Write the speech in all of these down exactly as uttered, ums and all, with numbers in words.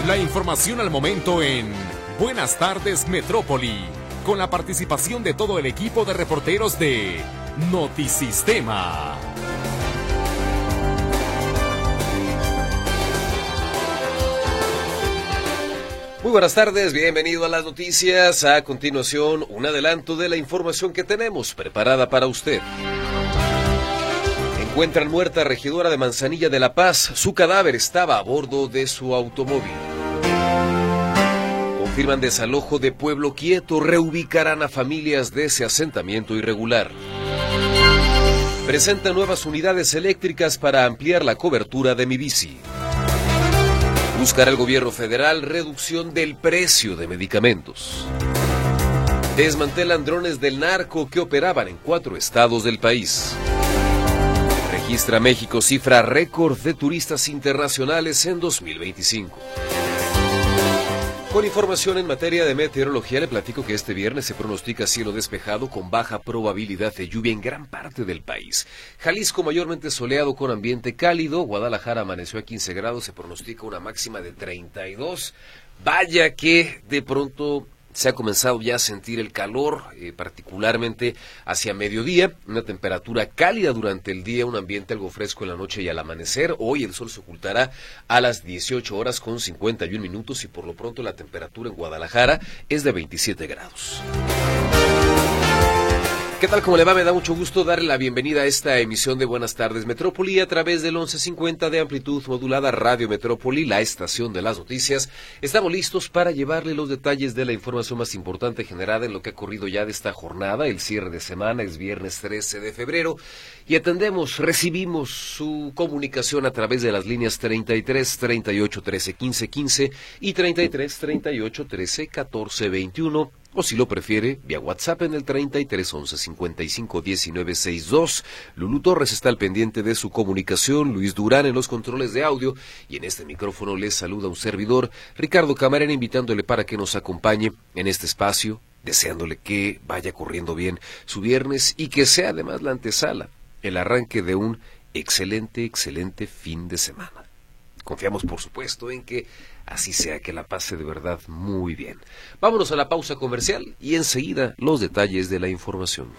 La información al momento en Buenas Tardes Metrópoli, con la participación de todo el equipo de reporteros de Notisistema. Muy buenas tardes, bienvenido a las noticias. A continuación, un adelanto de la información que tenemos preparada para usted. Encuentran muerta regidora de Manzanilla de La Paz. Su cadáver estaba a bordo de su automóvil. Confirman desalojo de Pueblo Quieto. Reubicarán a familias de ese asentamiento irregular. Presentan nuevas unidades eléctricas para ampliar la cobertura de Mi Bici. Buscará el gobierno federal reducción del precio de medicamentos. Desmantelan drones del narco que operaban en cuatro estados del país. Registra México cifra récord de turistas internacionales en dos mil veinticinco. Con información en materia de meteorología, le platico que este viernes se pronostica cielo despejado con baja probabilidad de lluvia en gran parte del país. Jalisco mayormente soleado con ambiente cálido. Guadalajara amaneció a quince grados, se pronostica una máxima de treinta y dos. Vaya que de pronto se ha comenzado ya a sentir el calor, eh, particularmente hacia mediodía, una temperatura cálida durante el día, un ambiente algo fresco en la noche y al amanecer. Hoy el sol se ocultará a las dieciocho horas con cincuenta y un minutos y por lo pronto la temperatura en Guadalajara es de veintisiete grados. ¿Qué tal? ¿Cómo le va? Me da mucho gusto darle la bienvenida a esta emisión de Buenas Tardes Metrópoli a través del once cincuenta de amplitud modulada Radio Metrópoli, la estación de las noticias. Estamos listos para llevarle los detalles de la información más importante generada en lo que ha ocurrido ya de esta jornada. El cierre de semana es viernes trece de febrero y atendemos, recibimos su comunicación a través de las líneas treinta y tres, treinta y ocho, trece, quince, quince y treinta y tres, treinta y ocho, trece, catorce, veintiuno. O si lo prefiere, vía WhatsApp en el treinta y tres, once, cincuenta y cinco, diecinueve, sesenta y dos. Lulú Torres está al pendiente de su comunicación, Luis Durán en los controles de audio, y en este micrófono les saluda un servidor, Ricardo Camarena, invitándole para que nos acompañe en este espacio, deseándole que vaya corriendo bien su viernes y que sea además la antesala, el arranque de un excelente, excelente fin de semana. Confiamos, por supuesto, en que así sea, que la pase de verdad muy bien. Vámonos a la pausa comercial y enseguida los detalles de la información.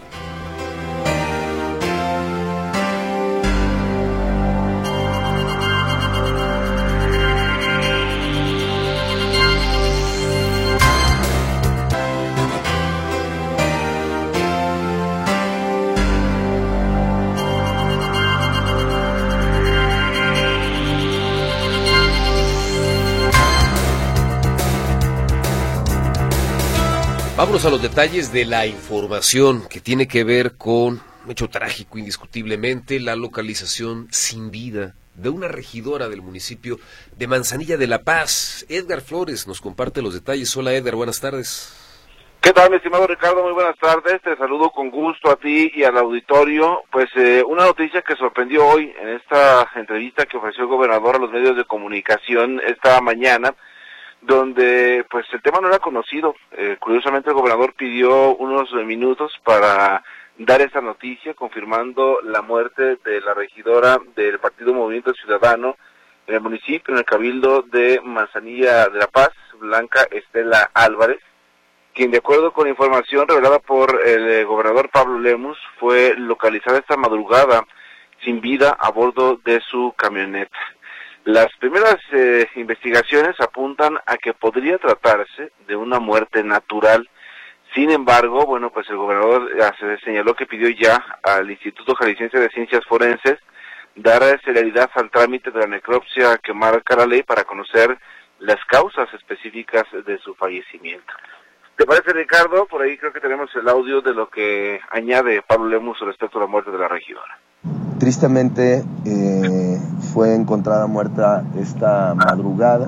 Vámonos a los detalles de la información que tiene que ver con un hecho trágico indiscutiblemente, la localización sin vida de una regidora del municipio de Manzanilla de La Paz. Edgar Flores nos comparte los detalles. Hola Edgar, buenas tardes. ¿Qué tal, mi estimado Ricardo? Muy buenas tardes, te saludo con gusto a ti y al auditorio. Pues eh, una noticia que sorprendió hoy en esta entrevista que ofreció el gobernador a los medios de comunicación esta mañana, donde pues el tema no era conocido. Eh, curiosamente el gobernador pidió unos minutos para dar esta noticia, confirmando la muerte de la regidora del Partido Movimiento Ciudadano en el municipio, en el Cabildo de Manzanilla de La Paz, Blanca Estela Álvarez, quien de acuerdo con información revelada por el eh, gobernador Pablo Lemus, fue localizada esta madrugada sin vida a bordo de su camioneta. Las primeras eh, investigaciones apuntan a que podría tratarse de una muerte natural. Sin embargo, bueno, pues el gobernador se señaló que pidió ya al Instituto Jalisciense de Ciencias Forenses dar celeridad al trámite de la necropsia que marca la ley para conocer las causas específicas de su fallecimiento. ¿Te parece, Ricardo? Por ahí creo que tenemos el audio de lo que añade Pablo Lemus respecto a la muerte de la regidora. Tristemente eh, fue encontrada muerta esta madrugada.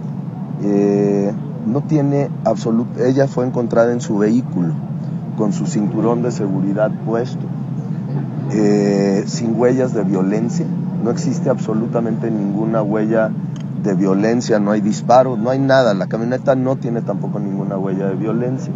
Eh, no tiene absoluto, ella fue encontrada en su vehículo con su cinturón de seguridad puesto, eh, sin huellas de violencia. No existe absolutamente ninguna huella de violencia, no hay disparos, no hay nada. La camioneta no tiene tampoco ninguna huella de violencia.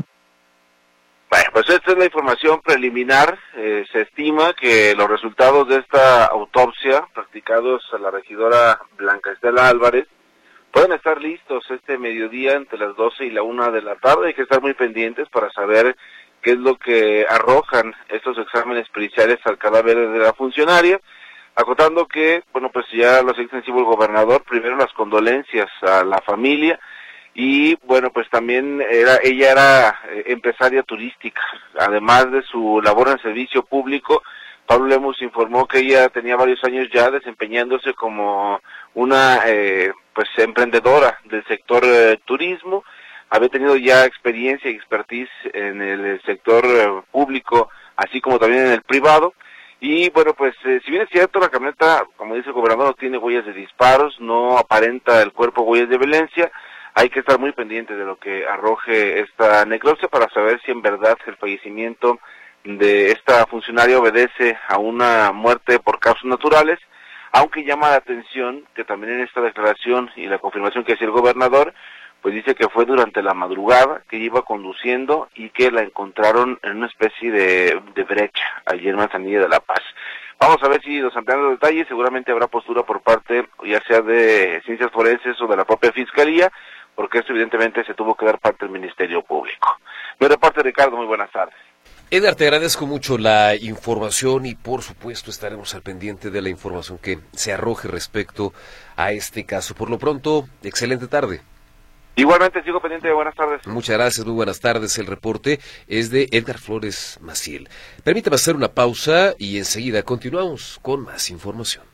Bueno, pues esta es la información preliminar. Eh, se estima que los resultados de esta autopsia practicados a la regidora Blanca Estela Álvarez pueden estar listos este mediodía entre las doce y la una de la tarde. Hay que estar muy pendientes para saber qué es lo que arrojan estos exámenes periciales al cadáver de la funcionaria, acotando que, bueno, pues ya lo hace extensivo el gobernador, primero las condolencias a la familia, y bueno, pues también era ella era empresaria turística, además de su labor en servicio público. Pablo Lemus informó que ella tenía varios años ya desempeñándose como una eh, pues emprendedora del sector eh, turismo, había tenido ya experiencia y expertise en el sector eh, público, así como también en el privado. Y bueno, pues eh, si bien es cierto, la camioneta, como dice el gobernador, no tiene huellas de disparos, no aparenta el cuerpo huellas de violencia, hay que estar muy pendiente de lo que arroje esta necropsia para saber si en verdad el fallecimiento de esta funcionaria obedece a una muerte por causas naturales, aunque llama la atención que también en esta declaración y la confirmación que hacía el gobernador, pues dice que fue durante la madrugada que iba conduciendo y que la encontraron en una especie de, de brecha allí en Manzanilla de la Paz. Vamos a ver si nos amplian los detalles, seguramente habrá postura por parte ya sea de Ciencias Forenses o de la propia Fiscalía, porque esto evidentemente se tuvo que dar parte del Ministerio Público. Mi reporte, Ricardo, muy buenas tardes. Edgar, te agradezco mucho la información y por supuesto estaremos al pendiente de la información que se arroje respecto a este caso. Por lo pronto, excelente tarde. Igualmente sigo pendiente de buenas tardes. Muchas gracias, muy buenas tardes. El reporte es de Edgar Flores Maciel. Permítame hacer una pausa y enseguida continuamos con más información.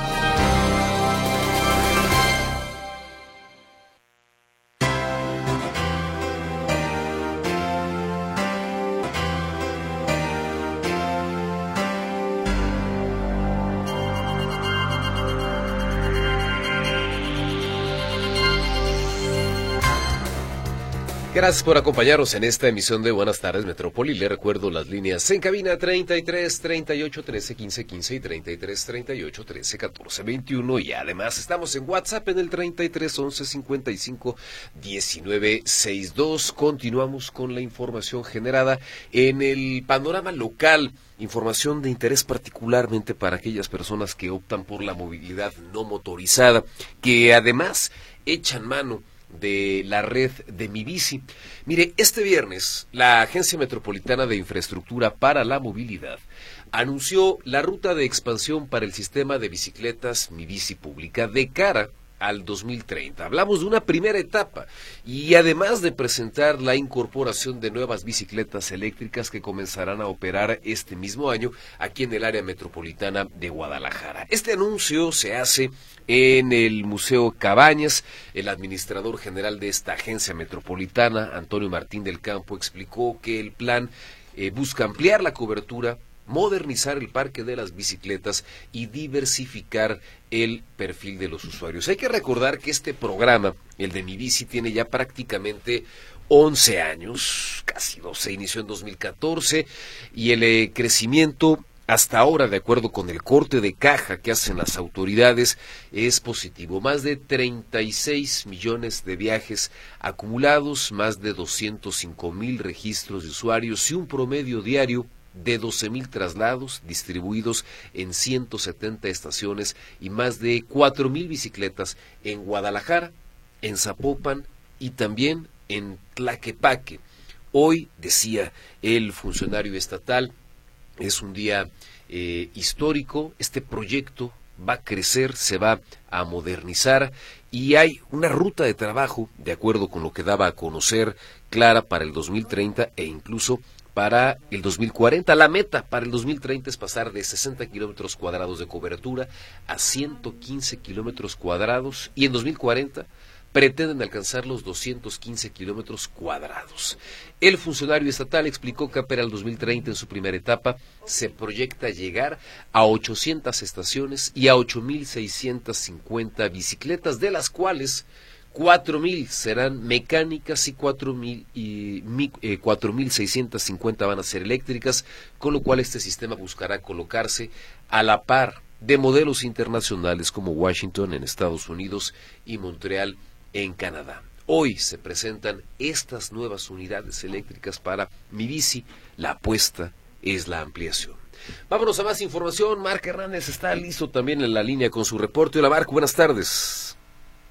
Gracias por acompañarnos en esta emisión de Buenas Tardes Metrópoli. Le recuerdo las líneas en cabina treinta y tres, treinta y ocho, trece, quince, quince y treinta y tres, treinta y ocho, trece, catorce, veintiuno y además estamos en WhatsApp en el treinta y tres, once, cincuenta y cinco, diecinueve, sesenta y dos. Continuamos con la información generada en el panorama local. Información de interés particularmente para aquellas personas que optan por la movilidad no motorizada, que además echan mano de la red de Mi Bici. Mire, este viernes la Agencia Metropolitana de Infraestructura para la Movilidad anunció la ruta de expansión para el sistema de bicicletas Mi Bici Pública de cara al dos mil treinta. Hablamos de una primera etapa y además de presentar la incorporación de nuevas bicicletas eléctricas que comenzarán a operar este mismo año aquí en el área metropolitana de Guadalajara. Este anuncio se hace en el Museo Cabañas. El administrador general de esta agencia metropolitana, Antonio Martín del Campo, explicó que el plan eh, busca ampliar la cobertura, modernizar el parque de las bicicletas y diversificar el perfil de los usuarios. Hay que recordar que este programa, el de Mi Bici, tiene ya prácticamente once años, casi doce, inició en dos mil catorce y el eh, crecimiento hasta ahora, de acuerdo con el corte de caja que hacen las autoridades, es positivo. Más de treinta y seis millones de viajes acumulados, más de doscientos cinco mil registros de usuarios y un promedio diario de doce mil traslados distribuidos en ciento setenta estaciones y más de cuatro mil bicicletas en Guadalajara, en Zapopan y también en Tlaquepaque. Hoy, decía el funcionario estatal, es un día eh, histórico. Este proyecto va a crecer, se va a modernizar y hay una ruta de trabajo, de acuerdo con lo que daba a conocer, clara para el dos mil treinta e incluso para el dos mil cuarenta. La meta para el dos mil treinta es pasar de sesenta kilómetros cuadrados de cobertura a ciento quince kilómetros cuadrados y en dos mil cuarenta pretenden alcanzar los doscientos quince kilómetros cuadrados. El funcionario estatal explicó que para el dos mil treinta, en su primera etapa, se proyecta llegar a ochocientas estaciones y a ocho mil seiscientas cincuenta bicicletas, de las cuales cuatro mil serán mecánicas y cuatro mil y eh, cuatro mil seiscientas cincuenta van a ser eléctricas, con lo cual este sistema buscará colocarse a la par de modelos internacionales como Washington en Estados Unidos y Montreal en Canadá. Hoy se presentan estas nuevas unidades eléctricas para Mi Bici. La apuesta es la ampliación. Vámonos a más información. Marc Hernández está listo también en la línea con su reporte. Hola Marc, buenas tardes.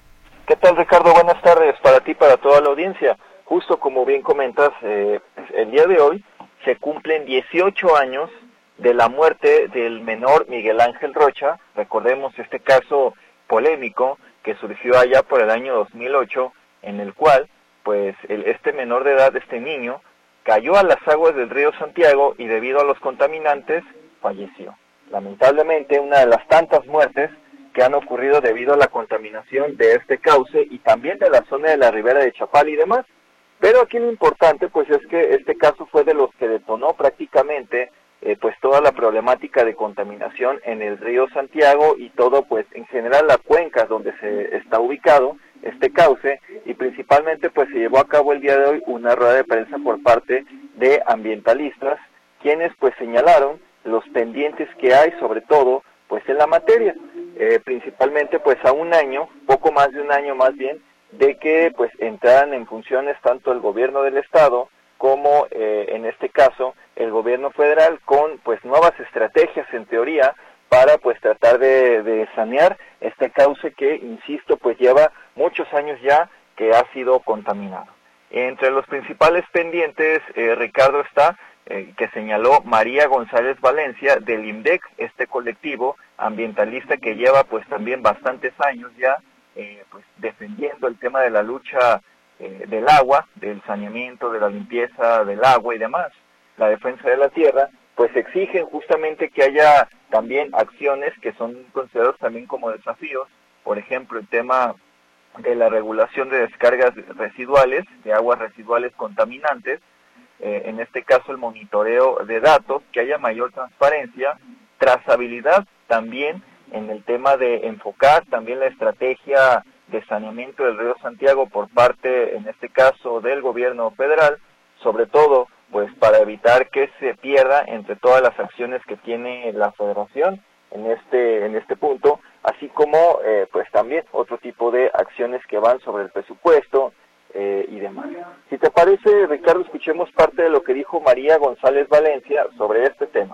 ¿Qué tal, Ricardo? Buenas tardes para ti y para toda la audiencia. Justo como bien comentas, eh, el día de hoy se cumplen dieciocho años de la muerte del menor Miguel Ángel Rocha. Recordemos este caso polémico que surgió allá por el año dos mil ocho, en el cual pues el, este menor de edad, este niño, cayó a las aguas del río Santiago y debido a los contaminantes falleció. Lamentablemente, una de las tantas muertes que han ocurrido debido a la contaminación de este cauce y también de la zona de la ribera de Chapala y demás. Pero aquí lo importante pues es que este caso fue de los que detonó prácticamente eh, pues toda la problemática de contaminación en el río Santiago y todo pues en general la cuenca donde se está ubicado este cauce, y principalmente pues se llevó a cabo el día de hoy una rueda de prensa por parte de ambientalistas, quienes pues señalaron los pendientes que hay, sobre todo pues en la materia, eh, principalmente pues a un año, poco más de un año más bien, de que pues entraran en funciones tanto el gobierno del estado como eh, en este caso el gobierno federal con pues nuevas estrategias en teoría para pues tratar de, de sanear este cauce que, insisto, pues lleva muchos años ya que ha sido contaminado. Entre los principales pendientes, eh, Ricardo, está eh, que señaló María González Valencia del IMDEC, este colectivo ambientalista que lleva pues también bastantes años ya eh, pues defendiendo el tema de la lucha eh, del agua, del saneamiento, de la limpieza del agua y demás, la defensa de la tierra, pues exigen justamente que haya también acciones que son consideradas también como desafíos, por ejemplo el tema de la regulación de descargas residuales, de aguas residuales contaminantes, eh, en este caso el monitoreo de datos, que haya mayor transparencia, trazabilidad también en el tema de enfocar también la estrategia de saneamiento del río Santiago por parte, en este caso, del gobierno federal, sobre todo pues para evitar que se pierda entre todas las acciones que tiene la federación en este en este punto, así como eh, pues también otro tipo de acciones que van sobre el presupuesto eh, y demás. Si te parece, Ricardo, escuchemos parte de lo que dijo María González Valencia sobre este tema.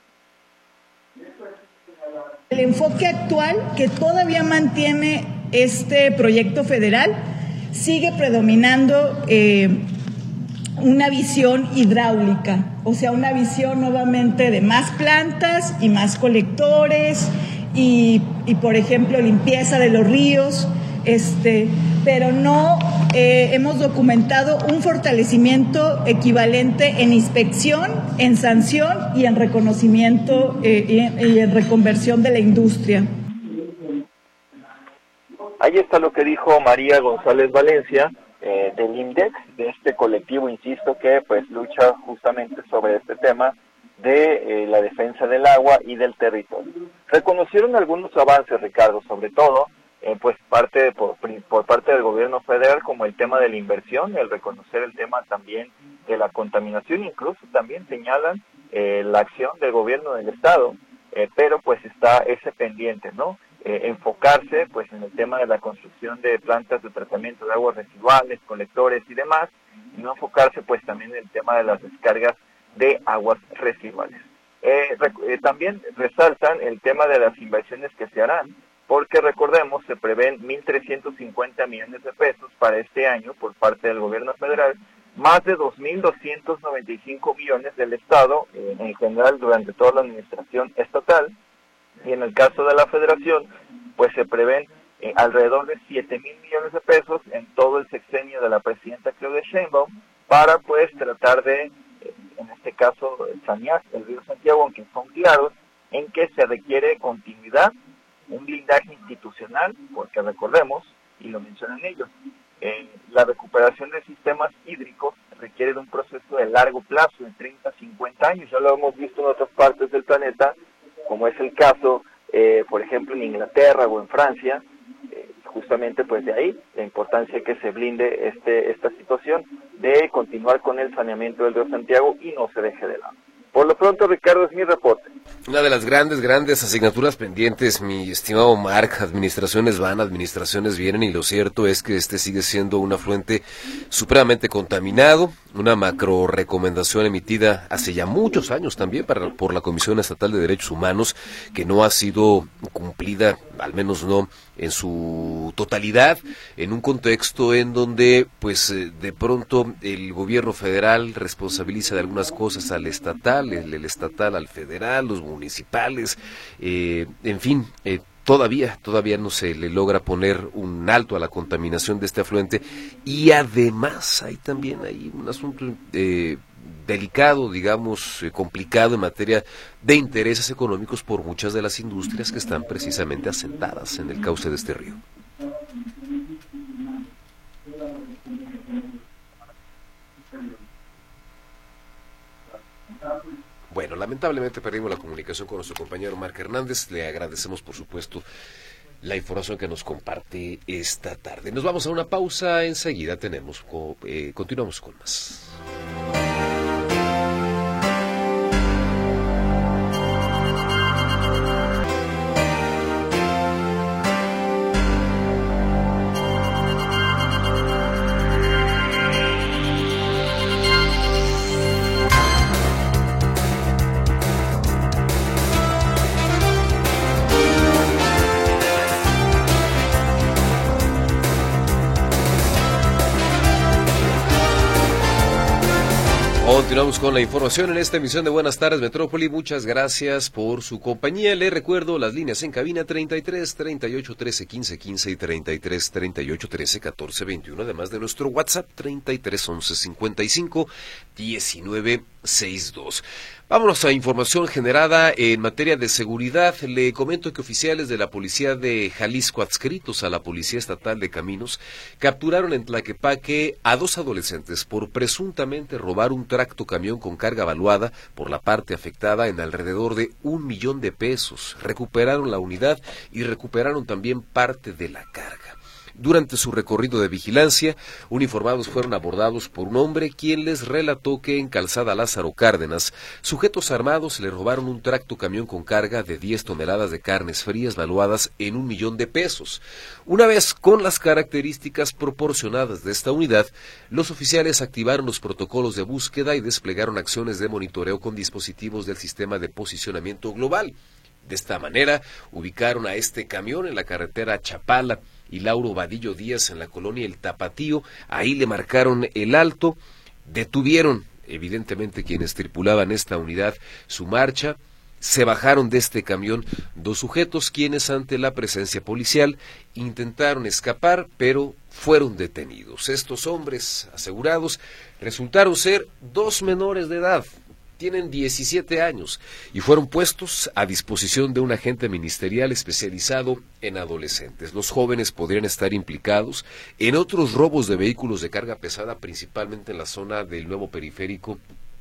El enfoque actual que todavía mantiene este proyecto federal sigue predominando eh, una visión hidráulica, o sea, una visión nuevamente de más plantas y más colectores y, y por ejemplo, limpieza de los ríos, este, pero no eh, hemos documentado un fortalecimiento equivalente en inspección, en sanción y en reconocimiento eh, y, en, y en reconversión de la industria. Ahí está lo que dijo María González Valencia, eh, del IMDEC, de este colectivo, insisto, que pues lucha justamente sobre este tema de eh, la defensa del agua y del territorio. Reconocieron algunos avances, Ricardo, sobre todo eh, pues parte de, por, por parte del gobierno federal, como el tema de la inversión, el reconocer el tema también de la contaminación, incluso también señalan eh, la acción del gobierno del estado, eh, pero pues está ese pendiente, ¿no? Eh, enfocarse pues en el tema de la construcción de plantas de tratamiento de aguas residuales, colectores y demás, y no enfocarse pues también en el tema de las descargas de aguas residuales. Eh, rec eh, también resaltan el tema de las inversiones que se harán, porque recordemos, se prevén mil trescientos cincuenta millones de pesos para este año por parte del gobierno federal, más de dos mil doscientos noventa y cinco millones del Estado, eh, en general durante toda la administración estatal, y en el caso de la federación, pues se prevén eh, alrededor de siete mil millones de pesos en todo el sexenio de la presidenta Claudia Sheinbaum, para pues tratar de, eh, en este caso, sanear el río Santiago, aunque son claros en que se requiere continuidad, un blindaje institucional, porque recordemos, y lo mencionan ellos, eh, la recuperación de sistemas hídricos requiere de un proceso de largo plazo, de treinta a cincuenta años, ya lo hemos visto en otras partes del planeta, como es el caso, eh, por ejemplo, en Inglaterra o en Francia, eh, justamente pues de ahí la importancia que se blinde este esta situación de continuar con el saneamiento del río Santiago y no se deje de lado. Por lo pronto, Ricardo, es mi reporte. Una de las grandes, grandes asignaturas pendientes, mi estimado Marc, administraciones van, administraciones vienen, y lo cierto es que este sigue siendo un afluente supremamente contaminado, una macro recomendación emitida hace ya muchos años también para, por la Comisión Estatal de Derechos Humanos, que no ha sido cumplida al menos no en su totalidad, en un contexto en donde pues de pronto el gobierno federal responsabiliza de algunas cosas al estatal, el, el estatal al federal, los municipales, eh, en fin, eh, Todavía, todavía no se le logra poner un alto a la contaminación de este afluente, y además hay también hay un asunto eh, delicado, digamos, eh, complicado en materia de intereses económicos por muchas de las industrias que están precisamente asentadas en el cauce de este río. Bueno, lamentablemente perdimos la comunicación con nuestro compañero Marc Hernández. Le agradecemos, por supuesto, la información que nos comparte esta tarde. Nos vamos a una pausa, enseguida tenemos, eh, continuamos con más. Continuamos con la información en esta emisión de Buenas Tardes Metrópoli. Muchas gracias por su compañía. Le recuerdo las líneas en cabina treinta y tres, treinta y ocho, trece, quince, quince y treinta y tres, treinta y ocho, trece, catorce, veintiuno, además de nuestro WhatsApp treinta y tres, once, cincuenta y cinco, diecinueve, sesenta y dos. Vámonos a información generada en materia de seguridad. Le comento que oficiales de la Policía de Jalisco adscritos a la Policía Estatal de Caminos capturaron en Tlaquepaque a dos adolescentes por presuntamente robar un tracto camión con carga valuada por la parte afectada en alrededor de un millón de pesos. Recuperaron la unidad y recuperaron también parte de la carga. Durante su recorrido de vigilancia, uniformados fueron abordados por un hombre quien les relató que en Calzada Lázaro Cárdenas, sujetos armados le robaron un tracto camión con carga de diez toneladas de carnes frías valuadas en un millón de pesos. Una vez con las características proporcionadas de esta unidad, los oficiales activaron los protocolos de búsqueda y desplegaron acciones de monitoreo con dispositivos del sistema de posicionamiento global. De esta manera, ubicaron a este camión en la carretera Chapala y Lauro Vadillo Díaz en la colonia El Tapatío. Ahí le marcaron el alto, detuvieron evidentemente quienes tripulaban esta unidad su marcha, se bajaron de este camión dos sujetos quienes ante la presencia policial intentaron escapar, pero fueron detenidos. Estos hombres asegurados resultaron ser dos menores de edad. Tienen diecisiete años y fueron puestos a disposición de un agente ministerial especializado en adolescentes. Los jóvenes podrían estar implicados en otros robos de vehículos de carga pesada, principalmente en la zona del Nuevo Periférico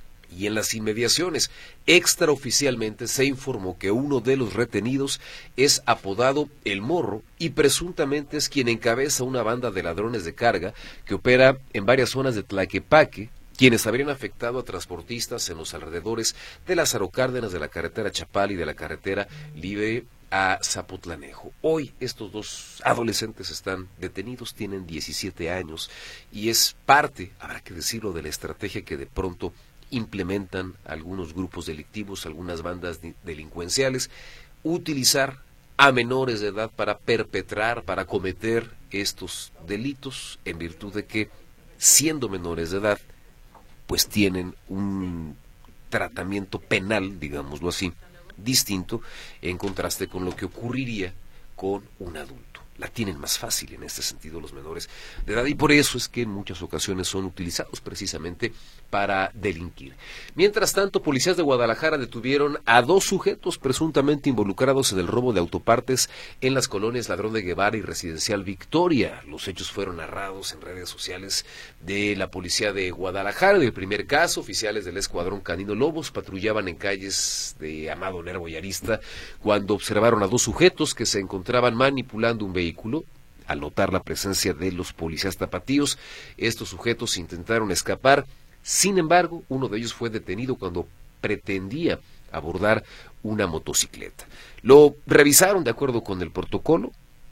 y en las inmediaciones. Extraoficialmente se informó que uno de los retenidos es apodado El Morro y presuntamente es quien encabeza una banda de ladrones de carga que opera en varias zonas de Tlaquepaque, quienes habrían afectado a transportistas en los alrededores de Lázaro Cárdenas, de la carretera Chapala y de la carretera Libre a Zapotlanejo. Hoy estos dos adolescentes están detenidos, tienen diecisiete años y es parte, habrá que decirlo, de la estrategia que de pronto implementan algunos grupos delictivos, algunas bandas delincuenciales, utilizar a menores de edad para perpetrar, para cometer estos delitos, en virtud de que, siendo menores de edad, pues tienen un tratamiento penal, digámoslo así, distinto en contraste con lo que ocurriría con un adulto. La tienen más fácil en este sentido los menores de edad y por eso es que en muchas ocasiones son utilizados precisamente para delinquir. Mientras tanto, policías de Guadalajara detuvieron a dos sujetos presuntamente involucrados en el robo de autopartes en las colonias Ladrón de Guevara y Residencial Victoria. Los hechos fueron narrados en redes sociales de la policía de Guadalajara. En el primer caso, oficiales del Escuadrón Canino Lobos patrullaban en calles de Amado Nervo y Arista cuando observaron a dos sujetos que se encontraban manipulando un vehículo. Al notar la presencia de los policías tapatíos, estos sujetos intentaron escapar. Sin embargo, uno de ellos fue detenido cuando pretendía abordar una motocicleta. Lo revisaron de acuerdo con el protocolo,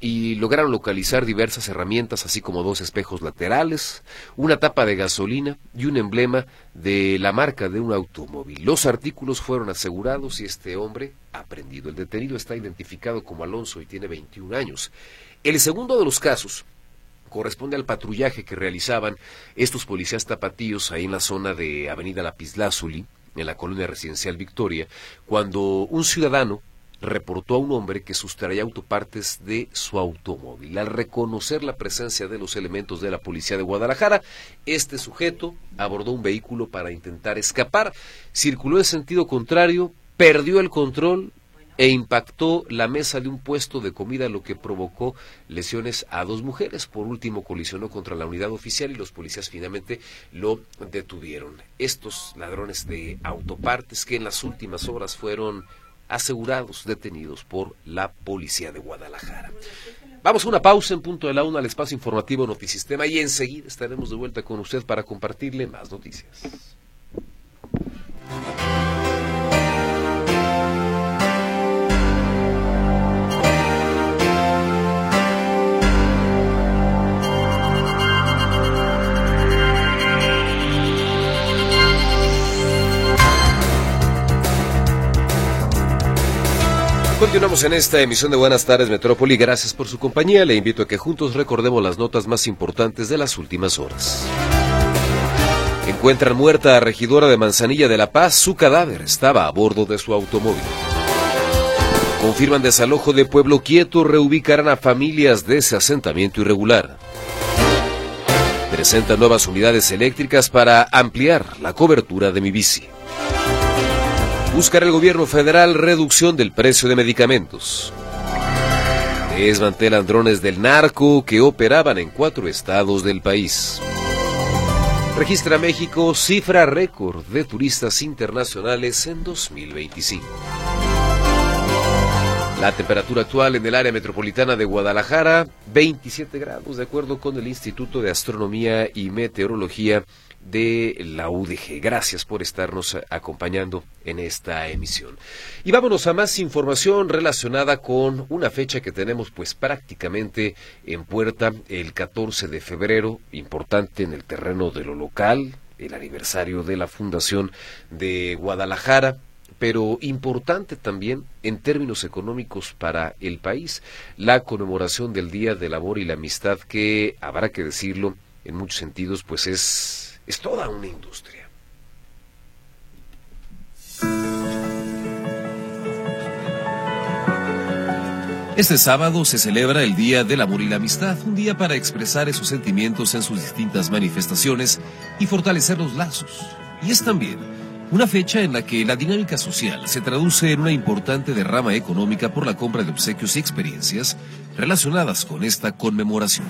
y lograron localizar diversas herramientas, así como dos espejos laterales, una tapa de gasolina y un emblema de la marca de un automóvil. Los artículos fueron asegurados y este hombre aprehendido. El detenido está identificado como Alonso y tiene veintiún años. El segundo de los casos corresponde al patrullaje que realizaban estos policías tapatíos ahí en la zona de Avenida Lapislázuli, en la colonia residencial Victoria, cuando un ciudadano reportó a un hombre que sustraía autopartes de su automóvil. Al reconocer la presencia de los elementos de la policía de Guadalajara, este sujeto abordó un vehículo para intentar escapar, circuló en sentido contrario, perdió el control e impactó la mesa de un puesto de comida, lo que provocó lesiones a dos mujeres. Por último, colisionó contra la unidad oficial y los policías finalmente lo detuvieron. Estos ladrones de autopartes que en las últimas horas fueron asegurados, detenidos por la policía de Guadalajara. Vamos a una pausa en punto de la una al espacio informativo Notisistema y enseguida estaremos de vuelta con usted para compartirle más noticias. Continuamos en esta emisión de Buenas Tardes Metrópoli. Gracias por su compañía. Le invito a que juntos recordemos las notas más importantes de las últimas horas. Encuentran muerta a regidora de Manzanilla de La Paz. Su cadáver estaba a bordo de su automóvil. Confirman desalojo de Pueblo Quieto. Reubicarán a familias de ese asentamiento irregular. Presentan nuevas unidades eléctricas para ampliar la cobertura de Mi Bici. Buscará el gobierno federal reducción del precio de medicamentos. Desmantelan drones del narco que operaban en cuatro estados del país. Registra México cifra récord de turistas internacionales en dos mil veinticinco. La temperatura actual en el área metropolitana de Guadalajara, veintisiete grados, de acuerdo con el Instituto de Astronomía y Meteorología de la U D G. Gracias por estarnos acompañando en esta emisión. Y vámonos a más información relacionada con una fecha que tenemos pues prácticamente en puerta, el catorce de febrero, importante en el terreno de lo local, el aniversario de la Fundación de Guadalajara, pero importante también en términos económicos para el país, la conmemoración del Día del Amor y la Amistad, que habrá que decirlo, en muchos sentidos pues es Es toda una industria. Este sábado se celebra el Día del Amor y la Amistad, un día para expresar esos sentimientos en sus distintas manifestaciones y fortalecer los lazos. Y es también una fecha en la que la dinámica social se traduce en una importante derrama económica por la compra de obsequios y experiencias relacionadas con esta conmemoración.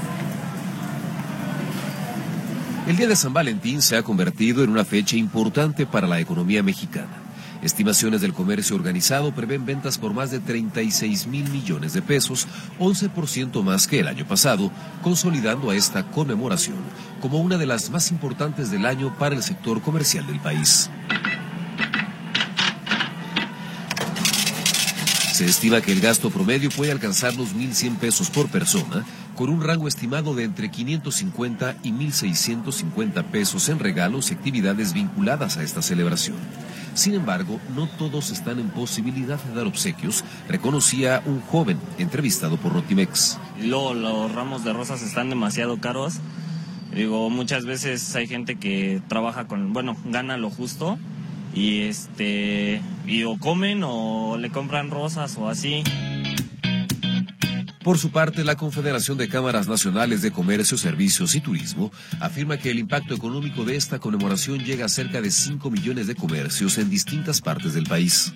El Día de San Valentín se ha convertido en una fecha importante para la economía mexicana. Estimaciones del comercio organizado prevén ventas por más de treinta y seis mil millones de pesos, once por ciento más que el año pasado, consolidando a esta conmemoración como una de las más importantes del año para el sector comercial del país. Se estima que el gasto promedio puede alcanzar los mil cien pesos por persona, con un rango estimado de entre quinientos cincuenta y mil seiscientos cincuenta pesos en regalos y actividades vinculadas a esta celebración. Sin embargo, no todos están en posibilidad de dar obsequios, reconocía un joven entrevistado por Notimex. Luego, los ramos de rosas están demasiado caros. Digo, muchas veces hay gente que trabaja con, bueno, gana lo justo y este y o comen o le compran rosas o así. Por su parte, la Confederación de Cámaras Nacionales de Comercio, Servicios y Turismo afirma que el impacto económico de esta conmemoración llega a cerca de cinco millones de comercios en distintas partes del país.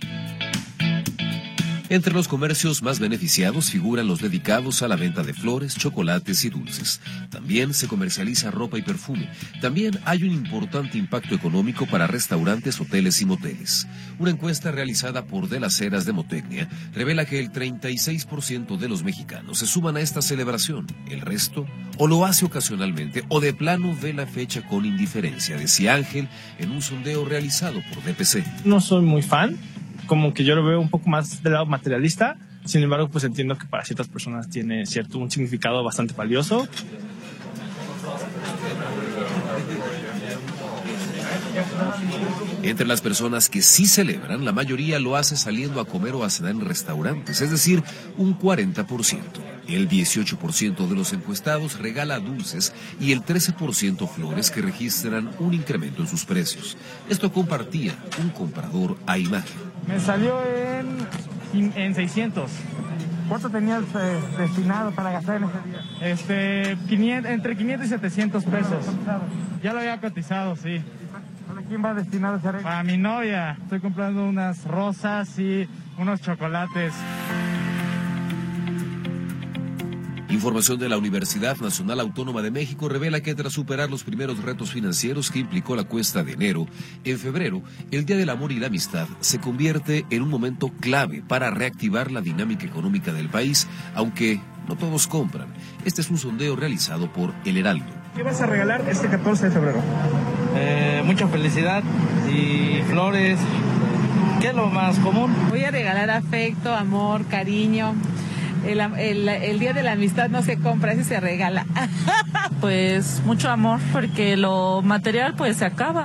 Entre los comercios más beneficiados figuran los dedicados a la venta de flores, chocolates y dulces. También se comercializa ropa y perfume. También hay un importante impacto económico para restaurantes, hoteles y moteles. Una encuesta realizada por De las Heras de Motecnia revela que el treinta y seis por ciento de los mexicanos se suman a esta celebración. El resto o lo hace ocasionalmente o de plano ve la fecha con indiferencia, decía Ángel en un sondeo realizado por D P C. No soy muy fan, como que yo lo veo un poco más del lado materialista, Sin embargo, pues entiendo que para ciertas personas tiene cierto un significado bastante valioso. Entre las personas que sí celebran, la mayoría lo hace saliendo a comer o a cenar en restaurantes, es decir, un cuarenta por ciento. El dieciocho por ciento de los encuestados regala dulces y el trece por ciento flores, que registran un incremento en sus precios. Esto compartía un comprador a imagen. Me salió en, en seiscientos. ¿Cuánto tenías eh, destinado para gastar en ese día? Este, quinientos, entre quinientos y setecientos pesos. Ya lo había cotizado, sí. ¿Para quién va destinado ese arreglo? Para mi novia. Estoy comprando unas rosas y unos chocolates. Información de la Universidad Nacional Autónoma de México revela que tras superar los primeros retos financieros que implicó la cuesta de enero, en febrero, el Día del Amor y la Amistad se convierte en un momento clave para reactivar la dinámica económica del país, aunque no todos compran. Este es un sondeo realizado por El Heraldo. ¿Qué vas a regalar este catorce de febrero? Eh, mucha felicidad y flores. ¿Qué es lo más común? Voy a regalar afecto, amor, cariño. El, el, el día de la amistad no se compra, ese se regala. Pues mucho amor, porque lo material pues se acaba.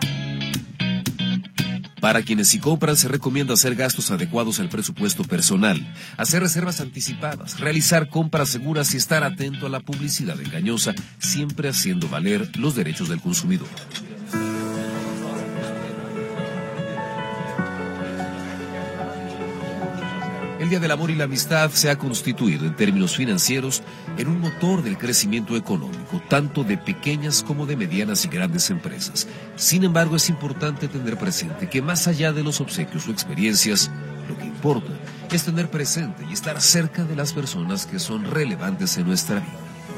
Para quienes sí compran, se recomienda hacer gastos adecuados al presupuesto personal, hacer reservas anticipadas, realizar compras seguras y estar atento a la publicidad engañosa, siempre haciendo valer los derechos del consumidor. El Día del Amor y la Amistad se ha constituido en términos financieros en un motor del crecimiento económico, tanto de pequeñas como de medianas y grandes empresas. Sin embargo, es importante tener presente que más allá de los obsequios o experiencias, lo que importa es tener presente y estar cerca de las personas que son relevantes en nuestra vida.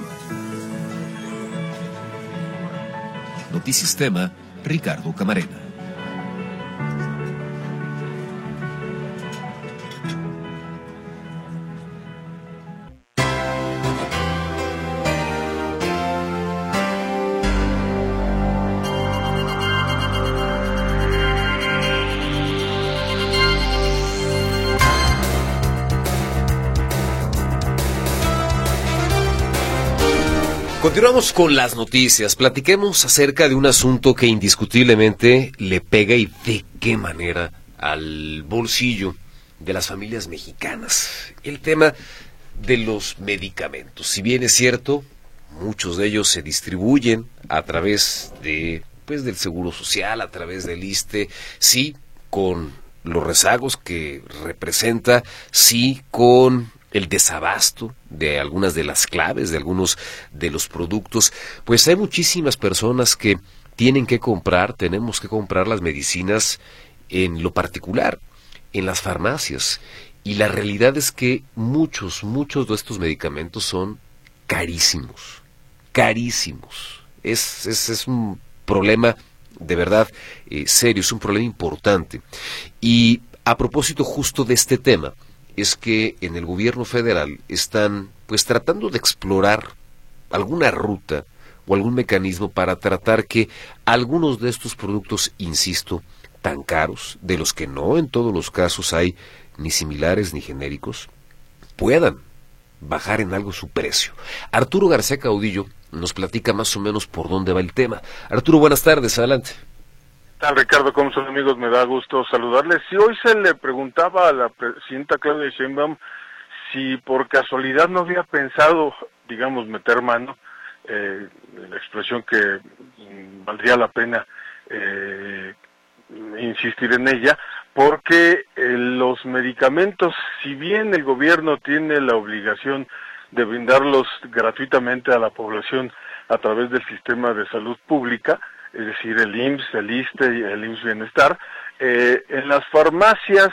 Notisistema, Ricardo Camarena. Continuamos con las noticias. Platiquemos acerca de un asunto que indiscutiblemente le pega, y de qué manera, al bolsillo de las familias mexicanas. El tema de los medicamentos. Si bien es cierto, muchos de ellos se distribuyen a través de, pues, del Seguro Social, a través del ISSSTE, sí, con los rezagos que representa, sí, con el desabasto de algunas de las claves, de algunos de los productos. Pues hay muchísimas personas que tienen que comprar, tenemos que comprar las medicinas en lo particular, en las farmacias. Y la realidad es que muchos, muchos de estos medicamentos son carísimos, carísimos. Es, es, es un problema de verdad eh, serio, es un problema importante. Y a propósito justo de este tema, es que en el gobierno federal están pues tratando de explorar alguna ruta o algún mecanismo para tratar que algunos de estos productos, insisto, tan caros, de los que no en todos los casos hay ni similares ni genéricos, puedan bajar en algo su precio. Arturo García Caudillo nos platica más o menos por dónde va el tema. Arturo, buenas tardes, adelante. ¿Qué tal, Ricardo? ¿Cómo son, amigos? Me da gusto saludarles. Si hoy se le preguntaba a la presidenta Claudia Sheinbaum si por casualidad no había pensado, digamos, meter mano, eh, la expresión que mm, valdría la pena eh, insistir en ella, porque eh, los medicamentos, si bien el gobierno tiene la obligación de brindarlos gratuitamente a la población a través del sistema de salud pública, es decir, el I M S S, el ISSSTE y el I M S S Bienestar, eh, en las farmacias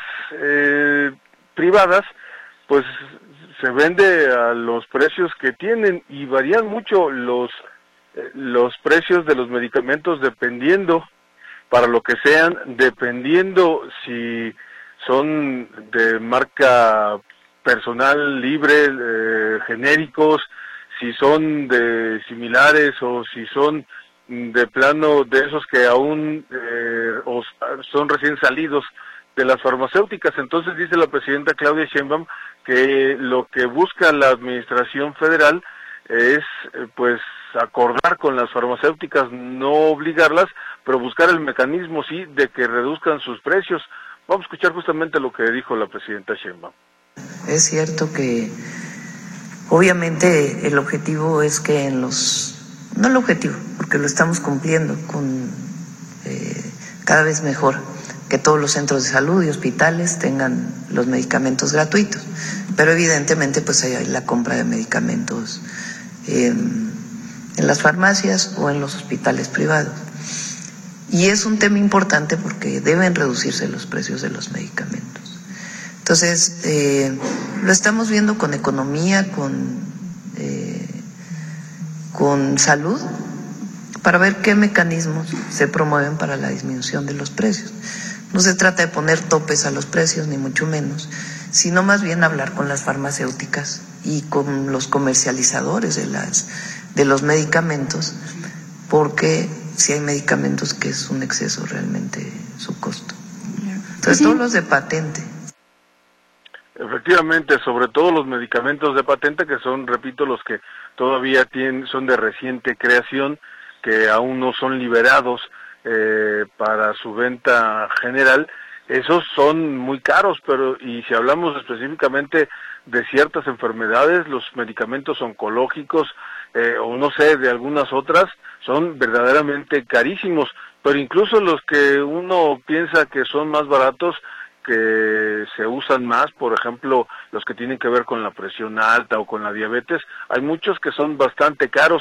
eh, privadas, pues se vende a los precios que tienen y varían mucho los, eh, los precios de los medicamentos dependiendo, para lo que sean, dependiendo si son de marca personal libre, eh, genéricos, si son de similares o si son de plano de esos que aún eh, son recién salidos de las farmacéuticas. Entonces dice la presidenta Claudia Sheinbaum que lo que busca la Administración Federal es, eh, pues, acordar con las farmacéuticas, no obligarlas, pero buscar el mecanismo, sí, de que reduzcan sus precios. Vamos a escuchar justamente lo que dijo la presidenta Sheinbaum. Es cierto que obviamente el objetivo es que en los, no el objetivo, porque lo estamos cumpliendo con eh, cada vez mejor, que todos los centros de salud y hospitales tengan los medicamentos gratuitos, pero evidentemente pues hay la compra de medicamentos eh, en las farmacias o en los hospitales privados. Y es un tema importante porque deben reducirse los precios de los medicamentos. Entonces, eh, lo estamos viendo con economía, con, eh, con salud, para ver qué mecanismos se promueven para la disminución de los precios. No se trata de poner topes a los precios, ni mucho menos, sino más bien hablar con las farmacéuticas y con los comercializadores de, las, de los medicamentos, porque si hay medicamentos que es un exceso realmente su costo. Entonces, todos los de patente. Efectivamente, sobre todo los medicamentos de patente, que son, repito, los que todavía tienen, son de reciente creación, que aún no son liberados eh, para su venta general. Esos son muy caros, pero y si hablamos específicamente de ciertas enfermedades, los medicamentos oncológicos eh, o no sé, de algunas otras, son verdaderamente carísimos, pero incluso los que uno piensa que son más baratos, que se usan más, por ejemplo, los que tienen que ver con la presión alta o con la diabetes, hay muchos que son bastante caros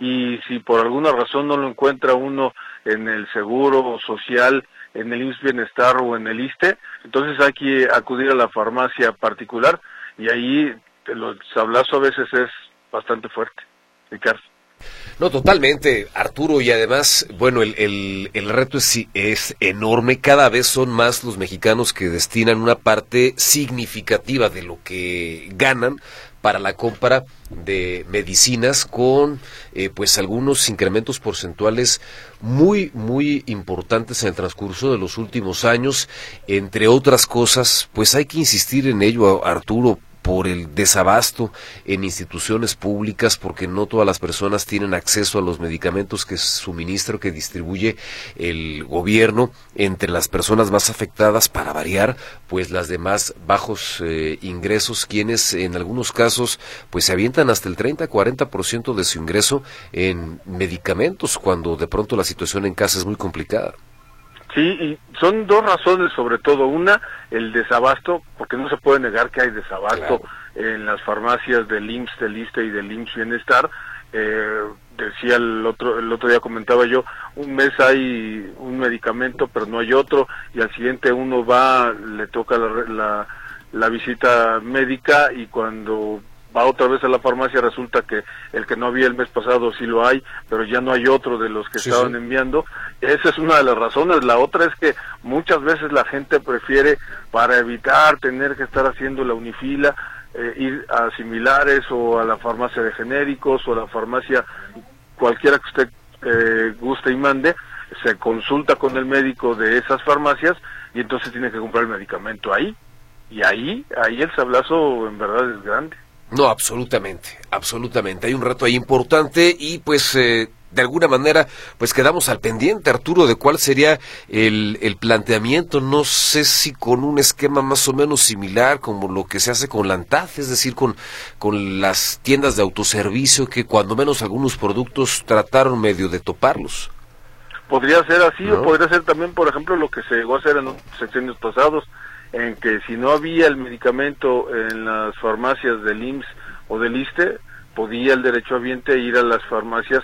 y si por alguna razón no lo encuentra uno en el seguro social, en el I M S S Bienestar o en el ISSSTE, entonces hay que acudir a la farmacia particular y ahí el sablazo a veces es bastante fuerte. Ricardo. No, totalmente, Arturo, y además, bueno, el, el, el reto es, es enorme. Cada vez son más los mexicanos que destinan una parte significativa de lo que ganan para la compra de medicinas con eh, pues algunos incrementos porcentuales muy, muy importantes en el transcurso de los últimos años. Entre otras cosas, pues hay que insistir en ello, Arturo, por el desabasto en instituciones públicas, porque no todas las personas tienen acceso a los medicamentos que suministra o que distribuye el gobierno. Entre las personas más afectadas, para variar, pues las de más bajos eh, ingresos, quienes en algunos casos pues se avientan hasta el treinta a cuarenta por ciento de su ingreso en medicamentos, cuando de pronto la situación en casa es muy complicada. Sí, y son dos razones sobre todo. Una, el desabasto, porque no se puede negar que hay desabasto, claro, en las farmacias del I M S S, del ISSSTE y del I M S S Bienestar. Eh, decía el otro el otro día, comentaba yo, un mes hay un medicamento pero no hay otro, y al siguiente uno va, le toca la, la, la visita médica, y cuando va otra vez a la farmacia resulta que el que no había el mes pasado sí lo hay, pero ya no hay otro de los que sí, estaban sí. enviando. Esa es una de las razones. La otra es que muchas veces la gente prefiere, para evitar tener que estar haciendo la unifila, eh, ir a similares o a la farmacia de genéricos o a la farmacia cualquiera que usted eh, guste y mande, se consulta con el médico de esas farmacias y entonces tiene que comprar el medicamento ahí, y ahí, ahí el sablazo en verdad es grande. No, absolutamente, absolutamente. Hay un reto ahí importante y pues eh, de alguna manera pues quedamos al pendiente, Arturo, de cuál sería el, el planteamiento. No sé si con un esquema más o menos similar como lo que se hace con la ANTAD, es decir, con, con las tiendas de autoservicio, que cuando menos algunos productos trataron medio de toparlos. Podría ser así, ¿no? O podría ser también, por ejemplo, lo que se llegó a hacer en los sexenios pasados, en que si no había el medicamento en las farmacias del I M S S o del ISSSTE, podía el derechohabiente ir a las farmacias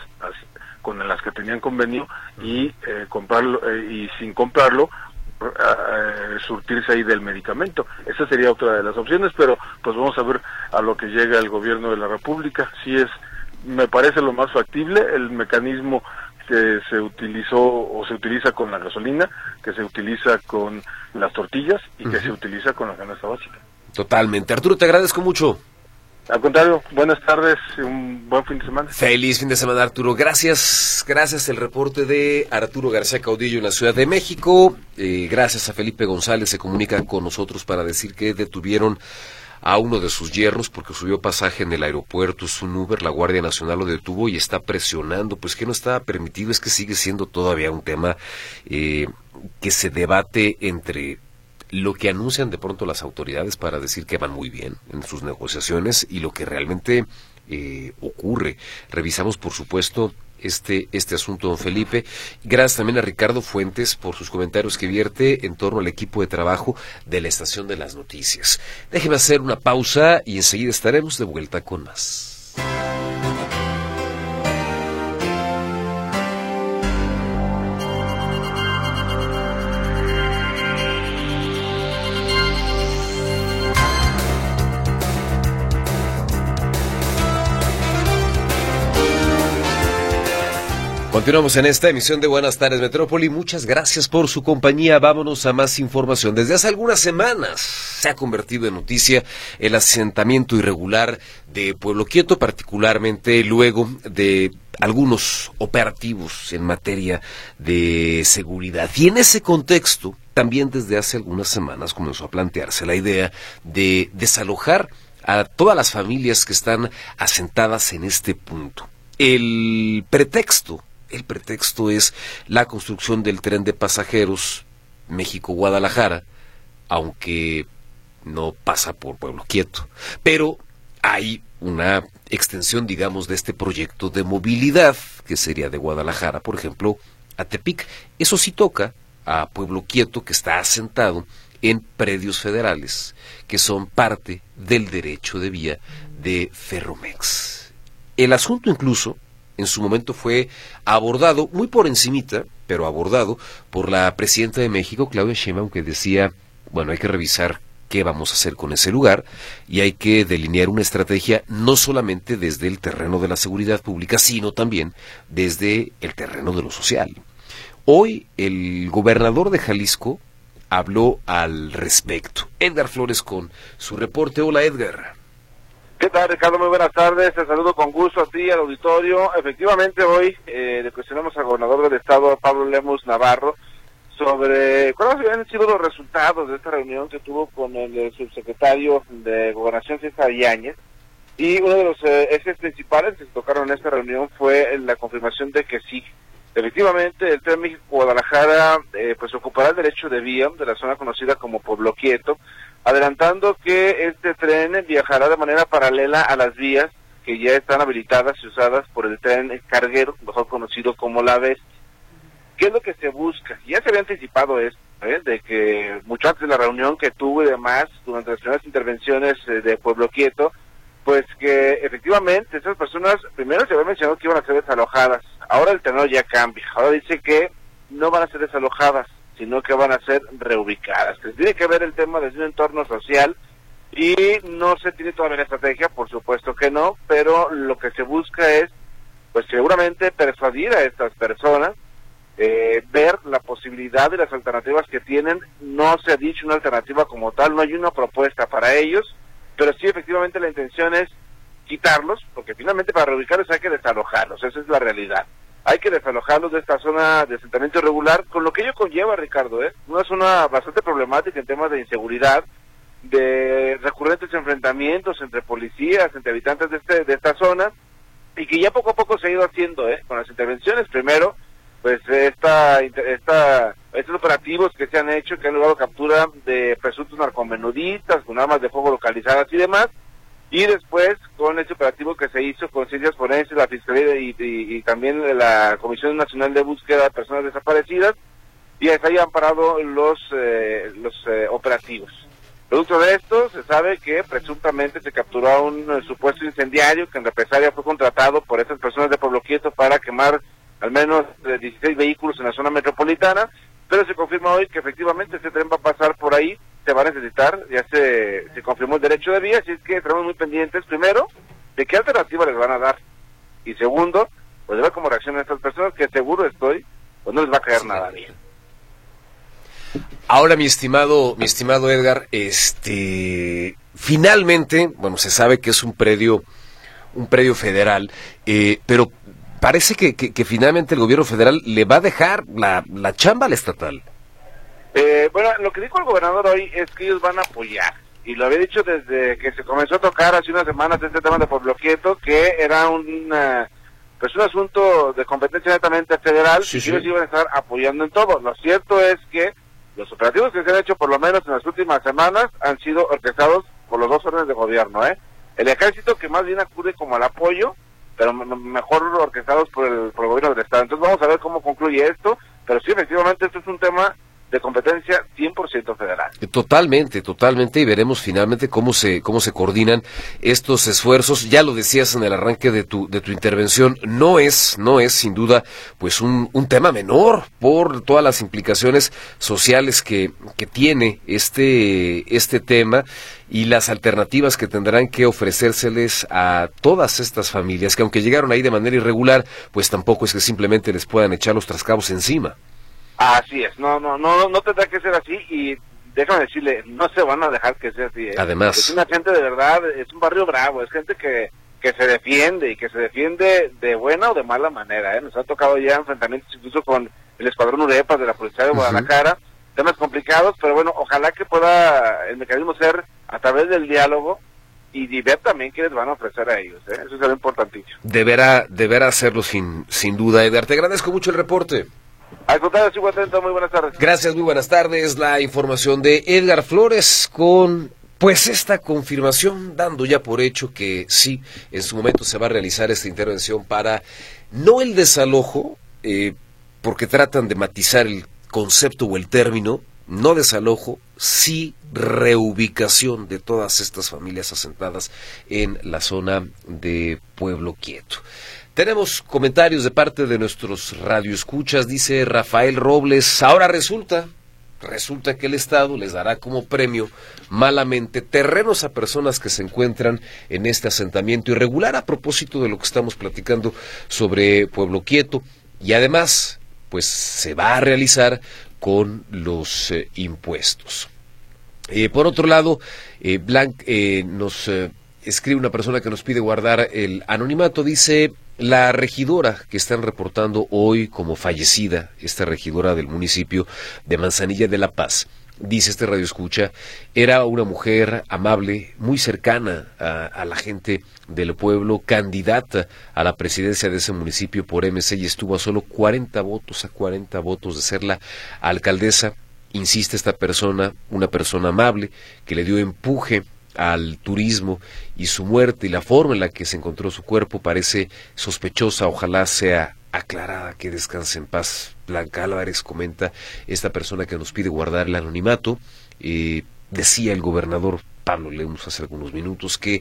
con las que tenían convenio y eh, comprarlo eh, y sin comprarlo eh, surtirse ahí del medicamento. Esa sería otra de las opciones, pero pues vamos a ver a lo que llega el gobierno de la República. Sí es, me parece lo más factible el mecanismo que se utilizó o se utiliza con la gasolina, que se utiliza con las tortillas y uh-huh. que se utiliza con la canasta básica. Totalmente. Arturo, te agradezco mucho. Al contrario, buenas tardes, un buen fin de semana. Feliz fin de semana, Arturo. Gracias, gracias. El reporte de Arturo García Caudillo en la Ciudad de México. Eh, gracias a Felipe González, se comunica con nosotros para decir que detuvieron a uno de sus yernos porque subió pasaje en el aeropuerto, es un Uber, la Guardia Nacional lo detuvo y está presionando, pues que no estaba permitido, es que sigue siendo todavía un tema eh, que se debate entre lo que anuncian de pronto las autoridades para decir que van muy bien en sus negociaciones y lo que realmente eh, ocurre. Revisamos, por supuesto, este este asunto, don Felipe. Gracias también a Ricardo Fuentes por sus comentarios que vierte en torno al equipo de trabajo de la Estación de las Noticias. Déjeme hacer una pausa y enseguida estaremos de vuelta con más. Continuamos en esta emisión de Buenas Tardes Metrópoli. Muchas gracias por su compañía. Vámonos a más información. Desde hace algunas semanas se ha convertido en noticia el asentamiento irregular de Pueblo Quieto, particularmente luego de algunos operativos en materia de seguridad. Y en ese contexto, también desde hace algunas semanas comenzó a plantearse la idea de desalojar a todas las familias que están asentadas en este punto. El pretexto El pretexto es la construcción del tren de pasajeros México-Guadalajara, aunque no pasa por Pueblo Quieto. Pero hay una extensión, digamos, de este proyecto de movilidad, que sería de Guadalajara, por ejemplo, a Tepic. Eso sí toca a Pueblo Quieto, que está asentado en predios federales, que son parte del derecho de vía de Ferromex. El asunto incluso en su momento fue abordado, muy por encimita, pero abordado por la presidenta de México, Claudia Sheinbaum, que decía, bueno, hay que revisar qué vamos a hacer con ese lugar y hay que delinear una estrategia no solamente desde el terreno de la seguridad pública, sino también desde el terreno de lo social. Hoy el gobernador de Jalisco habló al respecto. Edgar Flores con su reporte. Hola, Edgar. ¿Qué tal, Ricardo? Muy buenas tardes, te saludo con gusto a ti, al auditorio. Efectivamente, hoy eh, le cuestionamos al gobernador del estado, Pablo Lemus Navarro, sobre cuáles habían sido los resultados de esta reunión que tuvo con el, el subsecretario de Gobernación, César Yáñez, y uno de los eh, ejes principales que se tocaron en esta reunión fue la confirmación de que sí, efectivamente, el tren México-Guadalajara eh, pues ocupará el derecho de vía de la zona conocida como Pueblo Quieto, adelantando que este tren viajará de manera paralela a las vías que ya están habilitadas y usadas por el tren carguero, mejor conocido como la B E S. ¿Qué es lo que se busca? Ya se había anticipado esto, ¿eh? de que mucho antes de la reunión que tuvo y demás, durante las primeras intervenciones eh, de Pueblo Quieto, pues que efectivamente esas personas, primero se había mencionado que iban a ser desalojadas, ahora el tenor ya cambia, ahora dice que no van a ser desalojadas, sino que van a ser reubicadas. Que tiene que ver el tema desde un entorno social y no se tiene todavía la estrategia, por supuesto que no, pero lo que se busca es, pues seguramente persuadir a estas personas, eh, ver la posibilidad de las alternativas que tienen. No se ha dicho una alternativa como tal, no hay una propuesta para ellos, pero sí efectivamente la intención es quitarlos, porque finalmente para reubicarlos hay que desalojarlos, esa es la realidad. Hay que desalojarlos de esta zona de asentamiento irregular, con lo que ello conlleva, Ricardo, ¿eh? Una zona bastante problemática en temas de inseguridad, de recurrentes enfrentamientos entre policías, entre habitantes de este de esta zona, y que ya poco a poco se ha ido haciendo, ¿eh? Con las intervenciones, primero, pues esta, esta, estos operativos que se han hecho, que han logrado captura de presuntos narcomenudistas, con armas de fuego localizadas y demás, y después con este operativo que se hizo con ciencias forenses, la Fiscalía y, y, y también la Comisión Nacional de Búsqueda de Personas Desaparecidas, y hasta ahí han parado los, eh, los eh, operativos. Producto de esto, se sabe que presuntamente se capturó a un uh, supuesto incendiario que en represalia fue contratado por estas personas de Pueblo Quieto para quemar al menos eh, dieciséis vehículos en la zona metropolitana, pero se confirma hoy que efectivamente este tren va a pasar por ahí, se va a necesitar, ya se, se confirmó el derecho de vía, así es que estaremos muy pendientes, primero, de qué alternativa les van a dar, y segundo, pues de ver cómo reaccionan estas personas, que seguro estoy, pues no les va a caer sí, nada bien. Ahora, mi estimado, mi estimado Edgar, este, finalmente, bueno, se sabe que es un predio, un predio federal, eh, pero parece que, que, que finalmente el gobierno federal le va a dejar la, la chamba al estatal. Eh, bueno, lo que dijo el gobernador hoy es que ellos van a apoyar, y lo había dicho desde que se comenzó a tocar hace unas semanas este tema de Pueblo Quieto, que era un, uh, pues un asunto de competencia netamente federal, sí, y sí. ellos iban a estar apoyando en todo. Lo cierto es que los operativos que se han hecho, por lo menos en las últimas semanas, han sido orquestados por los dos órdenes de gobierno, ¿eh? El ejército, que más bien acude como al apoyo, pero mejor orquestados por el, por el gobierno del Estado. Entonces vamos a ver cómo concluye esto, pero sí, efectivamente, esto es un tema de competencia cien por ciento federal. Totalmente, totalmente, y veremos finalmente cómo se cómo se coordinan estos esfuerzos. Ya lo decías en el arranque de tu de tu intervención, no es no es sin duda pues un un tema menor por todas las implicaciones sociales que que tiene este este tema y las alternativas que tendrán que ofrecérseles a todas estas familias que, aunque llegaron ahí de manera irregular, pues tampoco es que simplemente les puedan echar los trascabos encima. Así es, no, no, no, no tendrá que ser así, y déjame decirle, no se van a dejar que sea así, ¿eh? Además. Es una gente de verdad, es un barrio bravo, es gente que, que se defiende, y que se defiende de buena o de mala manera, ¿eh? Nos ha tocado ya enfrentamientos incluso con el Escuadrón Urepas de la Policía de Guadalajara, uh-huh. temas complicados, pero bueno, ojalá que pueda el mecanismo ser a través del diálogo, y ver también qué les van a ofrecer a ellos, ¿eh? Eso será importantísimo. Deberá, deberá hacerlo sin, sin duda, Edgar. Te agradezco mucho el reporte. Al contrario, sigo atento, muy buenas tardes. Gracias, muy buenas tardes. La información de Edgar Flores con, pues, esta confirmación, dando ya por hecho que sí, en su momento se va a realizar esta intervención para, no el desalojo, eh, porque tratan de matizar el concepto o el término, no desalojo, sí reubicación de todas estas familias asentadas en la zona de Pueblo Quieto. Tenemos comentarios de parte de nuestros radioescuchas. Dice Rafael Robles, ahora resulta, resulta que el Estado les dará como premio, malamente, terrenos a personas que se encuentran en este asentamiento irregular, a propósito de lo que estamos platicando sobre Pueblo Quieto, y además, pues se va a realizar con los eh, impuestos. Eh, por otro lado, eh, Blanc eh, nos eh, escribe una persona que nos pide guardar el anonimato, dice... La regidora que están reportando hoy como fallecida, esta regidora del municipio de Manzanilla de la Paz, dice este radioescucha, era una mujer amable, muy cercana a, a la gente del pueblo, candidata a la presidencia de ese municipio por M C, y estuvo a solo cuarenta votos, a cuarenta votos de ser la alcaldesa. Insiste esta persona, una persona amable, que le dio empuje al turismo, y su muerte y la forma en la que se encontró su cuerpo parece sospechosa. Ojalá sea aclarada, que descanse en paz. Blanca Álvarez, comenta esta persona que nos pide guardar el anonimato. Eh, decía el gobernador Pablo Lemus hace algunos minutos que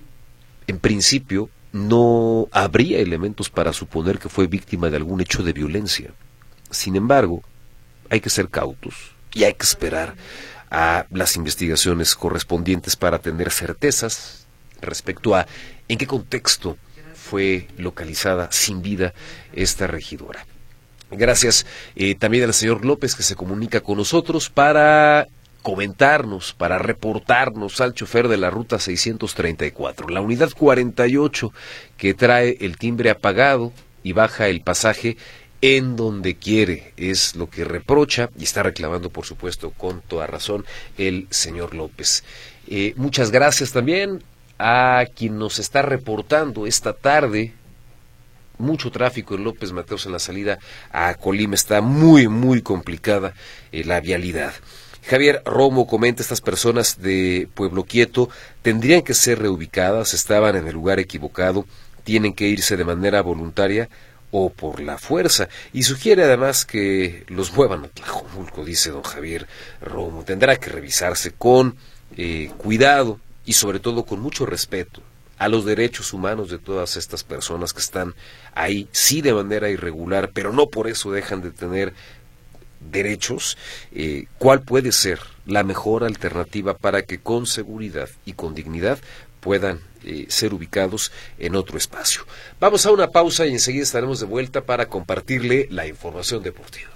en principio no habría elementos para suponer que fue víctima de algún hecho de violencia. Sin embargo, hay que ser cautos y hay que esperar a las investigaciones correspondientes para tener certezas respecto a en qué contexto fue localizada sin vida esta regidora. Gracias eh, también al señor López, que se comunica con nosotros para comentarnos, para reportarnos al chofer de la ruta seiscientos treinta y cuatro, la unidad cuarenta y ocho, que trae el timbre apagado y baja el pasaje en donde quiere, es lo que reprocha y está reclamando, por supuesto, con toda razón, el señor López. Eh, muchas gracias también a quien nos está reportando esta tarde. Mucho tráfico en López Mateos en la salida a Colima, está muy, muy complicada eh, la vialidad. Javier Romo comenta, estas personas de Pueblo Quieto tendrían que ser reubicadas, estaban en el lugar equivocado, tienen que irse de manera voluntaria o por la fuerza, y sugiere además que los muevan a Tlajomulco, dice don Javier Romo. Tendrá que revisarse con eh, cuidado y sobre todo con mucho respeto a los derechos humanos de todas estas personas que están ahí, sí de manera irregular, pero no por eso dejan de tener derechos. Eh, ¿Cuál puede ser la mejor alternativa para que con seguridad y con dignidad puedan eh, ser ubicados en otro espacio? Vamos a una pausa y enseguida estaremos de vuelta para compartirle la información deportiva.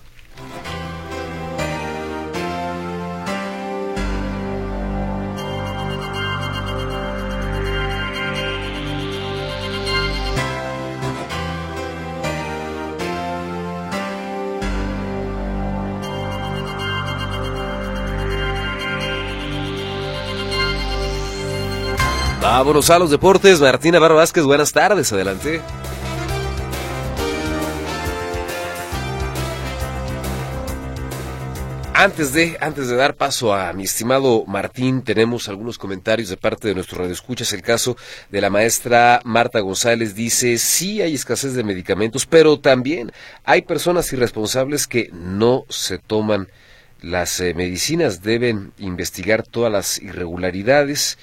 Vámonos a los deportes. Martín Navarro Vázquez, buenas tardes, adelante. Antes de, antes de dar paso a mi estimado Martín, tenemos algunos comentarios de parte de nuestros radioescuchas. El caso de la maestra Marta González dice, sí hay escasez de medicamentos, pero también hay personas irresponsables que no se toman las eh, medicinas. Deben investigar todas las irregularidades,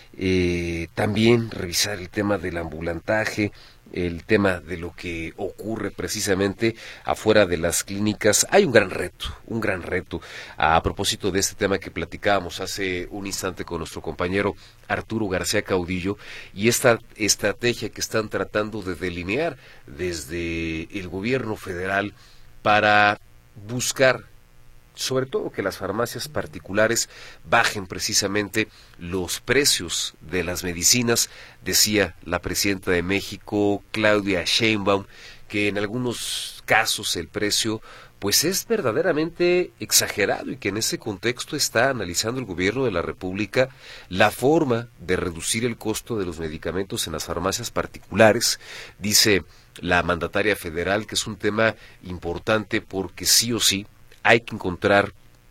eh, también revisar el tema del ambulantaje, el tema de lo que ocurre precisamente afuera de las clínicas. Hay un gran reto, un gran reto. A propósito de este tema que platicábamos hace un instante con nuestro compañero Arturo García Caudillo, y esta estrategia que están tratando de delinear desde el gobierno federal para buscar, sobre todo, que las farmacias particulares bajen precisamente los precios de las medicinas. Decía la presidenta de México, Claudia Sheinbaum, que en algunos casos el precio pues es verdaderamente exagerado y que en ese contexto está analizando el gobierno de la República la forma de reducir el costo de los medicamentos en las farmacias particulares. Dice la mandataria federal que es un tema importante porque sí o sí hay que encontrar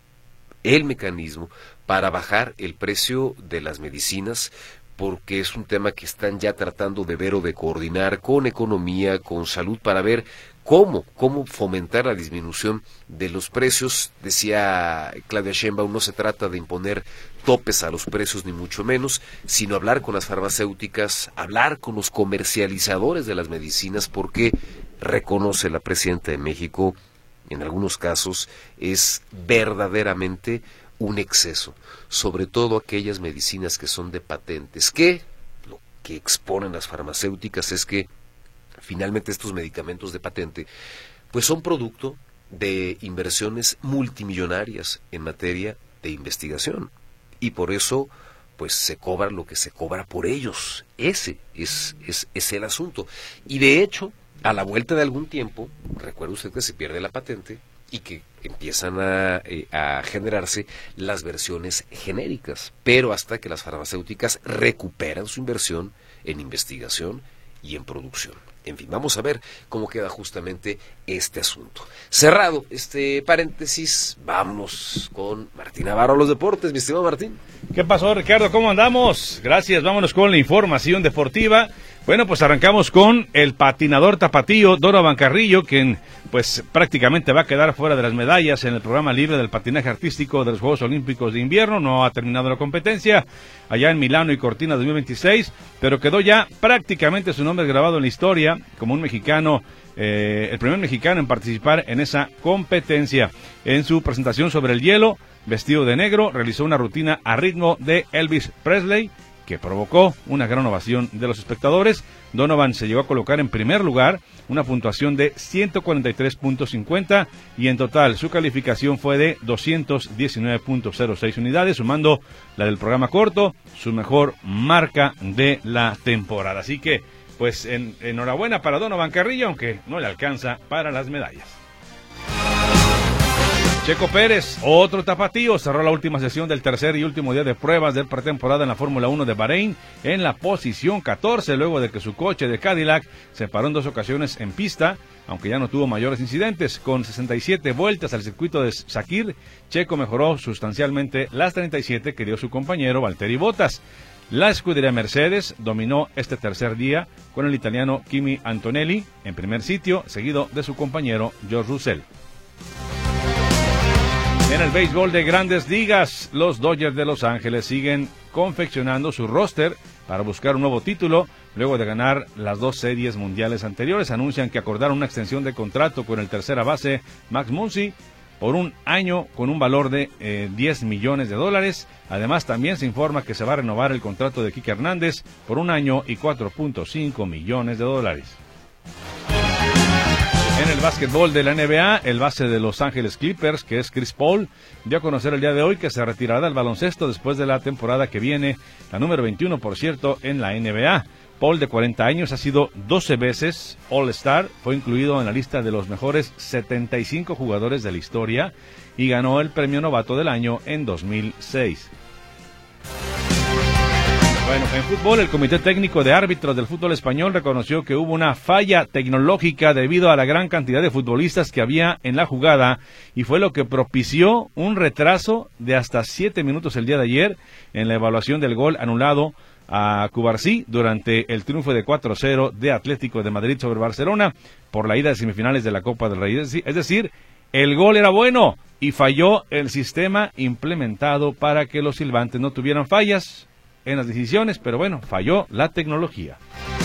el mecanismo para bajar el precio de las medicinas, porque es un tema que están ya tratando de ver o de coordinar con economía, con salud, para ver cómo, cómo fomentar la disminución de los precios. Decía Claudia Sheinbaum, no se trata de imponer topes a los precios ni mucho menos, sino hablar con las farmacéuticas, hablar con los comercializadores de las medicinas, porque reconoce la presidenta de México, en algunos casos es verdaderamente un exceso, sobre todo aquellas medicinas que son de patentes, que lo que exponen las farmacéuticas es que finalmente estos medicamentos de patente pues son producto de inversiones multimillonarias en materia de investigación, y por eso pues se cobra lo que se cobra por ellos. Ese es, es, es el asunto. Y de hecho, a la vuelta de algún tiempo, recuerda usted que se pierde la patente y que empiezan a, eh, a generarse las versiones genéricas, pero hasta que las farmacéuticas recuperan su inversión en investigación y en producción. En fin, vamos a ver cómo queda justamente este asunto. Cerrado este paréntesis, vámonos con Martín Navarro a los deportes. Mi estimado Martín. ¿Qué pasó, Ricardo? ¿Cómo andamos? Gracias, vámonos con la información deportiva. Bueno, pues arrancamos con el patinador tapatío Donovan Carrillo, quien pues prácticamente va a quedar fuera de las medallas en el programa libre del patinaje artístico de los Juegos Olímpicos de Invierno. No ha terminado la competencia allá en Milano y Cortina dos mil veintiséis, pero quedó ya prácticamente su nombre grabado en la historia como un mexicano, eh, el primer mexicano en participar en esa competencia. En su presentación sobre el hielo, vestido de negro, realizó una rutina a ritmo de Elvis Presley, que provocó una gran ovación de los espectadores. Donovan se llegó a colocar en primer lugar, una puntuación de ciento cuarenta y tres punto cincuenta, y en total su calificación fue de doscientos diecinueve punto cero seis unidades, sumando la del programa corto, su mejor marca de la temporada. Así que, pues en, enhorabuena para Donovan Carrillo, aunque no le alcanza para las medallas. Checo Pérez, otro tapatío, cerró la última sesión del tercer y último día de pruebas de pretemporada en la Fórmula uno de Bahrein en la posición catorce, luego de que su coche de Cadillac se paró en dos ocasiones en pista, aunque ya no tuvo mayores incidentes. Con sesenta y siete vueltas al circuito de Sakir, Checo mejoró sustancialmente las treinta y siete que dio su compañero Valtteri Bottas. La escudería Mercedes dominó este tercer día con el italiano Kimi Antonelli en primer sitio, seguido de su compañero George Russell. En el béisbol de Grandes Ligas, los Dodgers de Los Ángeles siguen confeccionando su roster para buscar un nuevo título. Luego de ganar las dos series mundiales anteriores, anuncian que acordaron una extensión de contrato con el tercera base Max Muncy por un año con un valor de eh, diez millones de dólares. Además, también se informa que se va a renovar el contrato de Kike Hernández por un año y cuatro punto cinco millones de dólares. En el básquetbol de la N B A, el base de Los Ángeles Clippers, que es Chris Paul, dio a conocer el día de hoy que se retirará del baloncesto después de la temporada que viene, la número veintiuno, por cierto, en la N B A. Paul, de cuarenta años, ha sido doce veces All-Star, fue incluido en la lista de los mejores setenta y cinco jugadores de la historia y ganó el premio novato del año en dos mil seis. Bueno, en fútbol, el Comité Técnico de Árbitros del Fútbol Español reconoció que hubo una falla tecnológica debido a la gran cantidad de futbolistas que había en la jugada y fue lo que propició un retraso de hasta siete minutos el día de ayer en la evaluación del gol anulado a Cubarsí durante el triunfo de cuatro cero de Atlético de Madrid sobre Barcelona por la ida de semifinales de la Copa del Rey. Es decir, el gol era bueno y falló el sistema implementado para que los silbantes no tuvieran fallas en las decisiones, pero bueno, falló la tecnología.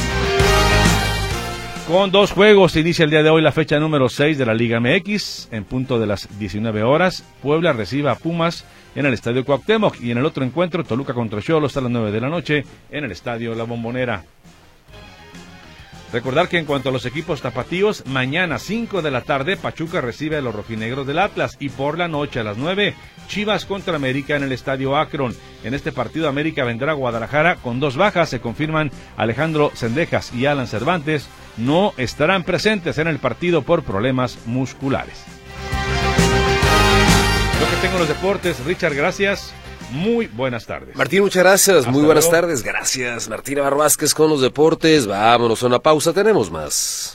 Con dos juegos se inicia el día de hoy la fecha número seis de la Liga M X. En punto de las diecinueve horas, Puebla recibe a Pumas en el Estadio Cuauhtémoc y en el otro encuentro, Toluca contra Xolos a las nueve de la noche en el Estadio La Bombonera. Recordar que en cuanto a los equipos tapatíos, mañana cinco de la tarde Pachuca recibe a los rojinegros del Atlas y por la noche a las nueve Chivas contra América en el Estadio Akron. En este partido América vendrá a Guadalajara con dos bajas, se confirman Alejandro Cendejas y Alan Cervantes, no estarán presentes en el partido por problemas musculares. Lo que tengo en los deportes, Richard, gracias. Muy buenas tardes. Martín, muchas gracias. Hasta Muy buenas luego. tardes. Gracias. Martín Navarro Vázquez con los deportes. Vámonos a una pausa. Tenemos más.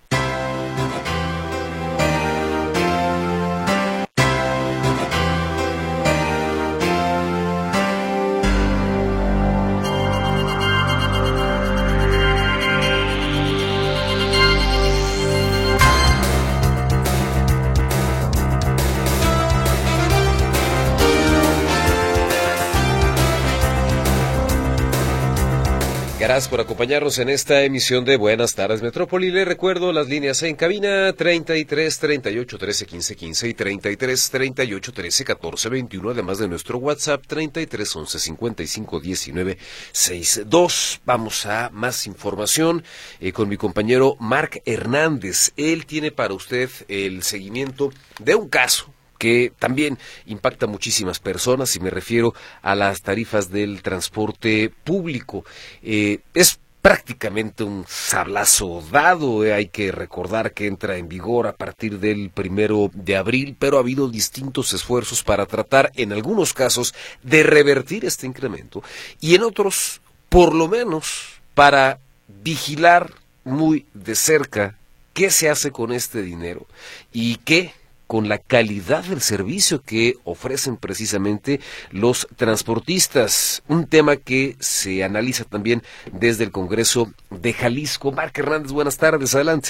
Gracias por acompañarnos en esta emisión de Buenas Tardes Metrópoli. Le recuerdo las líneas en cabina treinta y tres, treinta y ocho, trece, quince, quince y treinta y tres, treinta y ocho, trece, catorce, veintiuno, además de nuestro WhatsApp treinta y tres, once, cincuenta y cinco, diecinueve, sesenta y dos. Vamos a más información eh, con mi compañero Marc Hernández. Él tiene para usted el seguimiento de un caso que también impacta a muchísimas personas, y me refiero a las tarifas del transporte público. Eh, es prácticamente un sablazo dado, eh, hay que recordar que entra en vigor a partir del primero de abril, pero ha habido distintos esfuerzos para tratar, en algunos casos, de revertir este incremento, y en otros, por lo menos, para vigilar muy de cerca qué se hace con este dinero y qué con la calidad del servicio que ofrecen precisamente los transportistas. Un tema que se analiza también desde el Congreso de Jalisco. Marc Hernández, buenas tardes, adelante.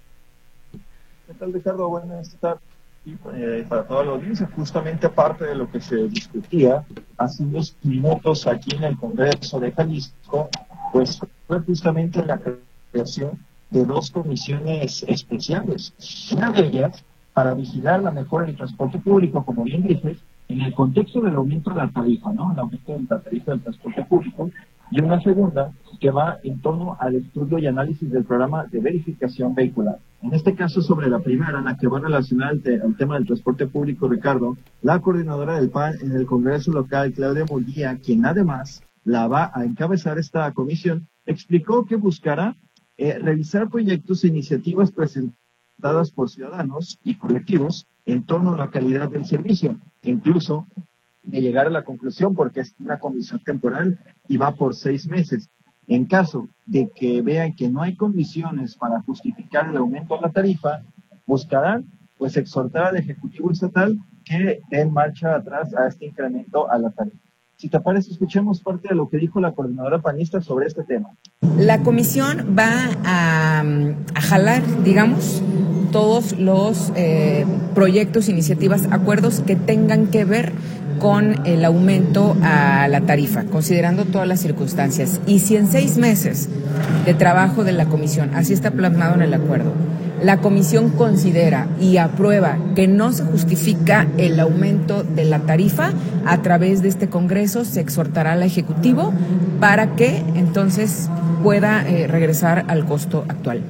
¿Qué tal, Ricardo? Buenas tardes. Y eh, para toda la audiencia, justamente parte de lo que se discutía hace unos minutos aquí en el Congreso de Jalisco, pues fue justamente la creación de dos comisiones especiales. Una de ellas para vigilar la mejora del transporte público, como bien dices, en el contexto del aumento de la tarifa, ¿no? El aumento de la tarifa del transporte público, y una segunda que va en torno al estudio y análisis del programa de verificación vehicular. En este caso, sobre la primera, la que va relacionada al, te al tema del transporte público, Ricardo, la coordinadora del P A N en el Congreso local, Claudia Murguía, quien además la va a encabezar esta comisión, explicó que buscará eh, revisar proyectos e iniciativas presentadas dadas por ciudadanos y colectivos en torno a la calidad del servicio, incluso de llegar a la conclusión, porque es una comisión temporal y va por seis meses. En caso de que vean que no hay condiciones para justificar el aumento de la tarifa, buscarán pues exhortar al Ejecutivo Estatal que den marcha atrás a este incremento a la tarifa. Si te parece, escuchemos parte de lo que dijo la coordinadora panista sobre este tema. La comisión va a, a jalar, digamos, todos los eh, proyectos, iniciativas, acuerdos que tengan que ver con el aumento a la tarifa, considerando todas las circunstancias. Y si en seis meses de trabajo de la comisión, así está plasmado en el acuerdo, la comisión considera y aprueba que no se justifica el aumento de la tarifa, a través de este Congreso se exhortará al Ejecutivo para que entonces pueda eh, regresar al costo actual.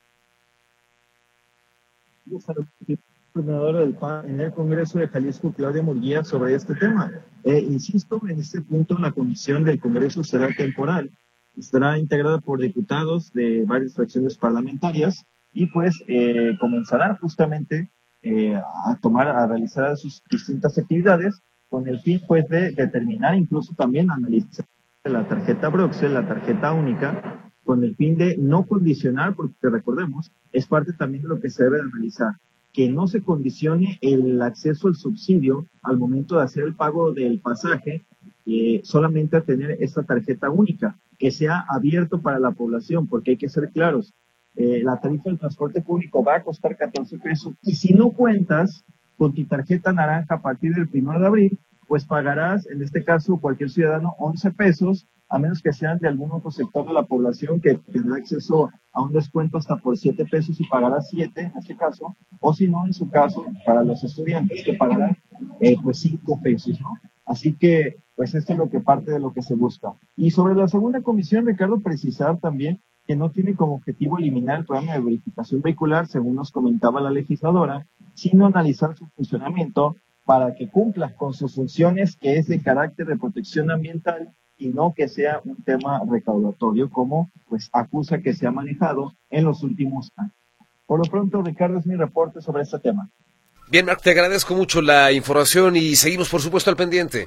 Coordinadora del P A N en el Congreso de Jalisco, Claudia Murguía, sobre este tema. Eh, insisto, en este punto la comisión del Congreso será temporal, estará integrada por diputados de varias fracciones parlamentarias y pues eh, comenzará justamente eh, a tomar, a realizar sus distintas actividades con el fin pues de determinar, incluso también analizar la tarjeta Broxel, la tarjeta única, con el fin de no condicionar, porque recordemos, es parte también de lo que se debe de analizar, que no se condicione el acceso al subsidio al momento de hacer el pago del pasaje, eh, solamente a tener esta tarjeta única, que sea abierto para la población, porque hay que ser claros, eh, la tarifa del transporte público va a costar catorce pesos, y si no cuentas con tu tarjeta naranja a partir del primero de abril, pues pagarás, en este caso, cualquier ciudadano, once pesos, a menos que sean de algún otro sector de la población que tendrá acceso a un descuento hasta por siete pesos y pagará siete en este caso, o si no, en su caso, para los estudiantes que pagarán eh, pues cinco pesos, ¿no? Así que, pues esto es lo que parte de lo que se busca. Y sobre la segunda comisión, Ricardo, precisar también que no tiene como objetivo eliminar el programa de verificación vehicular, según nos comentaba la legisladora, sino analizar su funcionamiento para que cumpla con sus funciones, que es de carácter de protección ambiental y no que sea un tema recaudatorio, como pues acusa que se ha manejado en los últimos años. Por lo pronto, Ricardo, es mi reporte sobre este tema. Bien, Marc, te agradezco mucho la información y seguimos, por supuesto, al pendiente.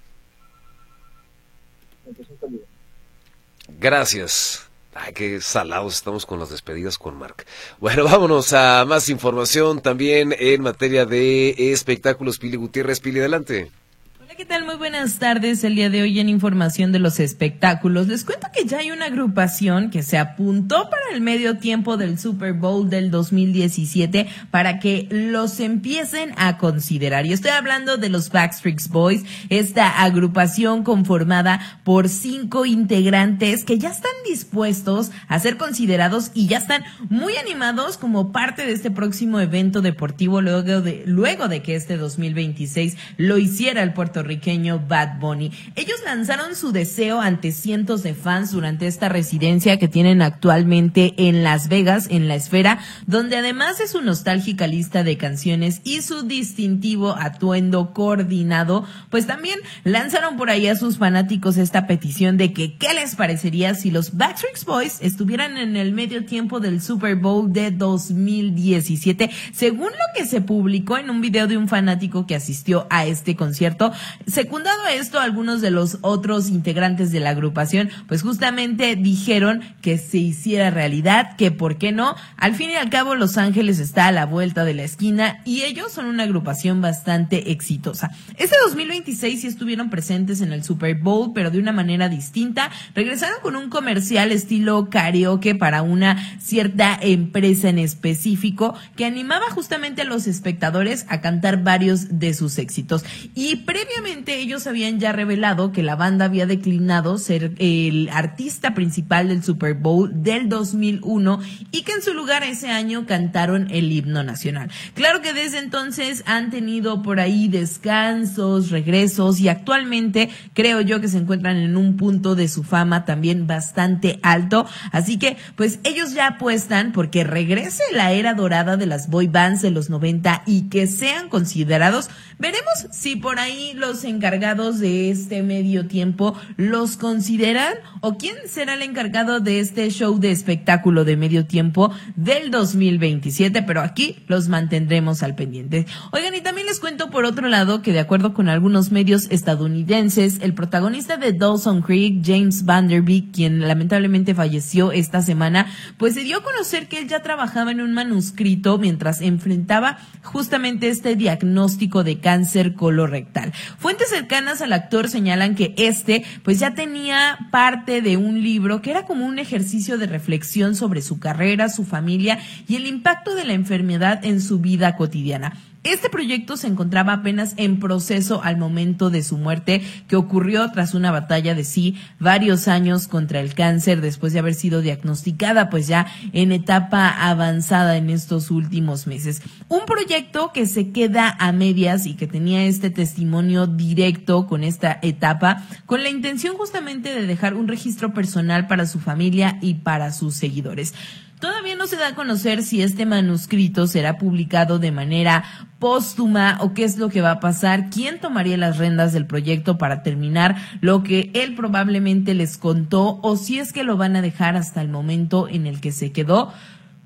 Gracias. Ay, qué salados estamos con las despedidas con Marc. Bueno, vámonos a más información también en materia de espectáculos. Pili Gutiérrez, Pili, adelante. Hola, ¿qué tal? Muy buenas tardes. El día de hoy en información de los espectáculos les cuento que ya hay una agrupación que se apuntó para el medio tiempo del Super Bowl del dos mil diecisiete para que los empiecen a considerar. Y estoy hablando de los Backstreet Boys, esta agrupación conformada por cinco integrantes que ya están dispuestos a ser considerados y ya están muy animados como parte de este próximo evento deportivo luego de, luego de que este dos mil veintiséis lo hiciera el puertorriqueño Bad Bunny. Ellos lanzaron su deseo ante cientos de fans durante esta residencia que tienen actualmente en Las Vegas, en La Esfera, donde además de su nostálgica lista de canciones y su distintivo atuendo coordinado, pues también lanzaron por ahí a sus fanáticos esta petición de que qué les parecería si los Backstreet Boys estuvieran en el medio tiempo del Super Bowl de dos mil diecisiete, según lo que se publicó en un video de un fanático que asistió a este concierto. Secundado a esto, algunos de los otros integrantes de la agrupación pues justamente dijeron que se hiciera realidad, que por qué no. Al fin y al cabo, Los Ángeles está a la vuelta de la esquina y ellos son una agrupación bastante exitosa. Este dos mil veintiséis sí estuvieron presentes en el Super Bowl, pero de una manera distinta. Regresaron con un comercial estilo karaoke para una cierta empresa en específico que animaba justamente a los espectadores a cantar varios de sus éxitos. Y previamente ellos habían ya revelado que la banda había declinado ser el artista principal del Super Bowl del dos mil uno y que en su lugar ese año cantaron el himno nacional. Claro que desde entonces han tenido por ahí descansos, regresos y actualmente creo yo que se encuentran en un punto de su fama también bastante alto. Así que pues ellos ya apuestan porque regrese la era dorada de las boy bands de los noventa y que sean considerados. Veremos si por ahí los encargados de este medio tiempo los consideran o quién será el encargado de este show de espectáculo de medio tiempo del dos mil veintisiete, pero aquí los mantendremos al pendiente. Oigan, y también les cuento por otro lado que de acuerdo con algunos medios estadounidenses, el protagonista de Dawson's Creek, James Van Der Beek, quien lamentablemente falleció esta semana, pues se dio a conocer que él ya trabajaba en un manuscrito mientras enfrentaba justamente este diagnóstico de cáncer colorectal. Fuentes cercanas al actor señalan que este pues ya tenía parte de un libro que era como un ejercicio de reflexión sobre su carrera, su familia y el impacto de la enfermedad en su vida cotidiana. Este proyecto se encontraba apenas en proceso al momento de su muerte, que ocurrió tras una batalla de sí varios años contra el cáncer después de haber sido diagnosticada pues ya en etapa avanzada en estos últimos meses. Un proyecto que se queda a medias y que tenía este testimonio directo con esta etapa, con la intención justamente de dejar un registro personal para su familia y para sus seguidores. Todavía no se da a conocer si este manuscrito será publicado de manera póstuma o qué es lo que va a pasar, quién tomaría las riendas del proyecto para terminar lo que él probablemente les contó o si es que lo van a dejar hasta el momento en el que se quedó.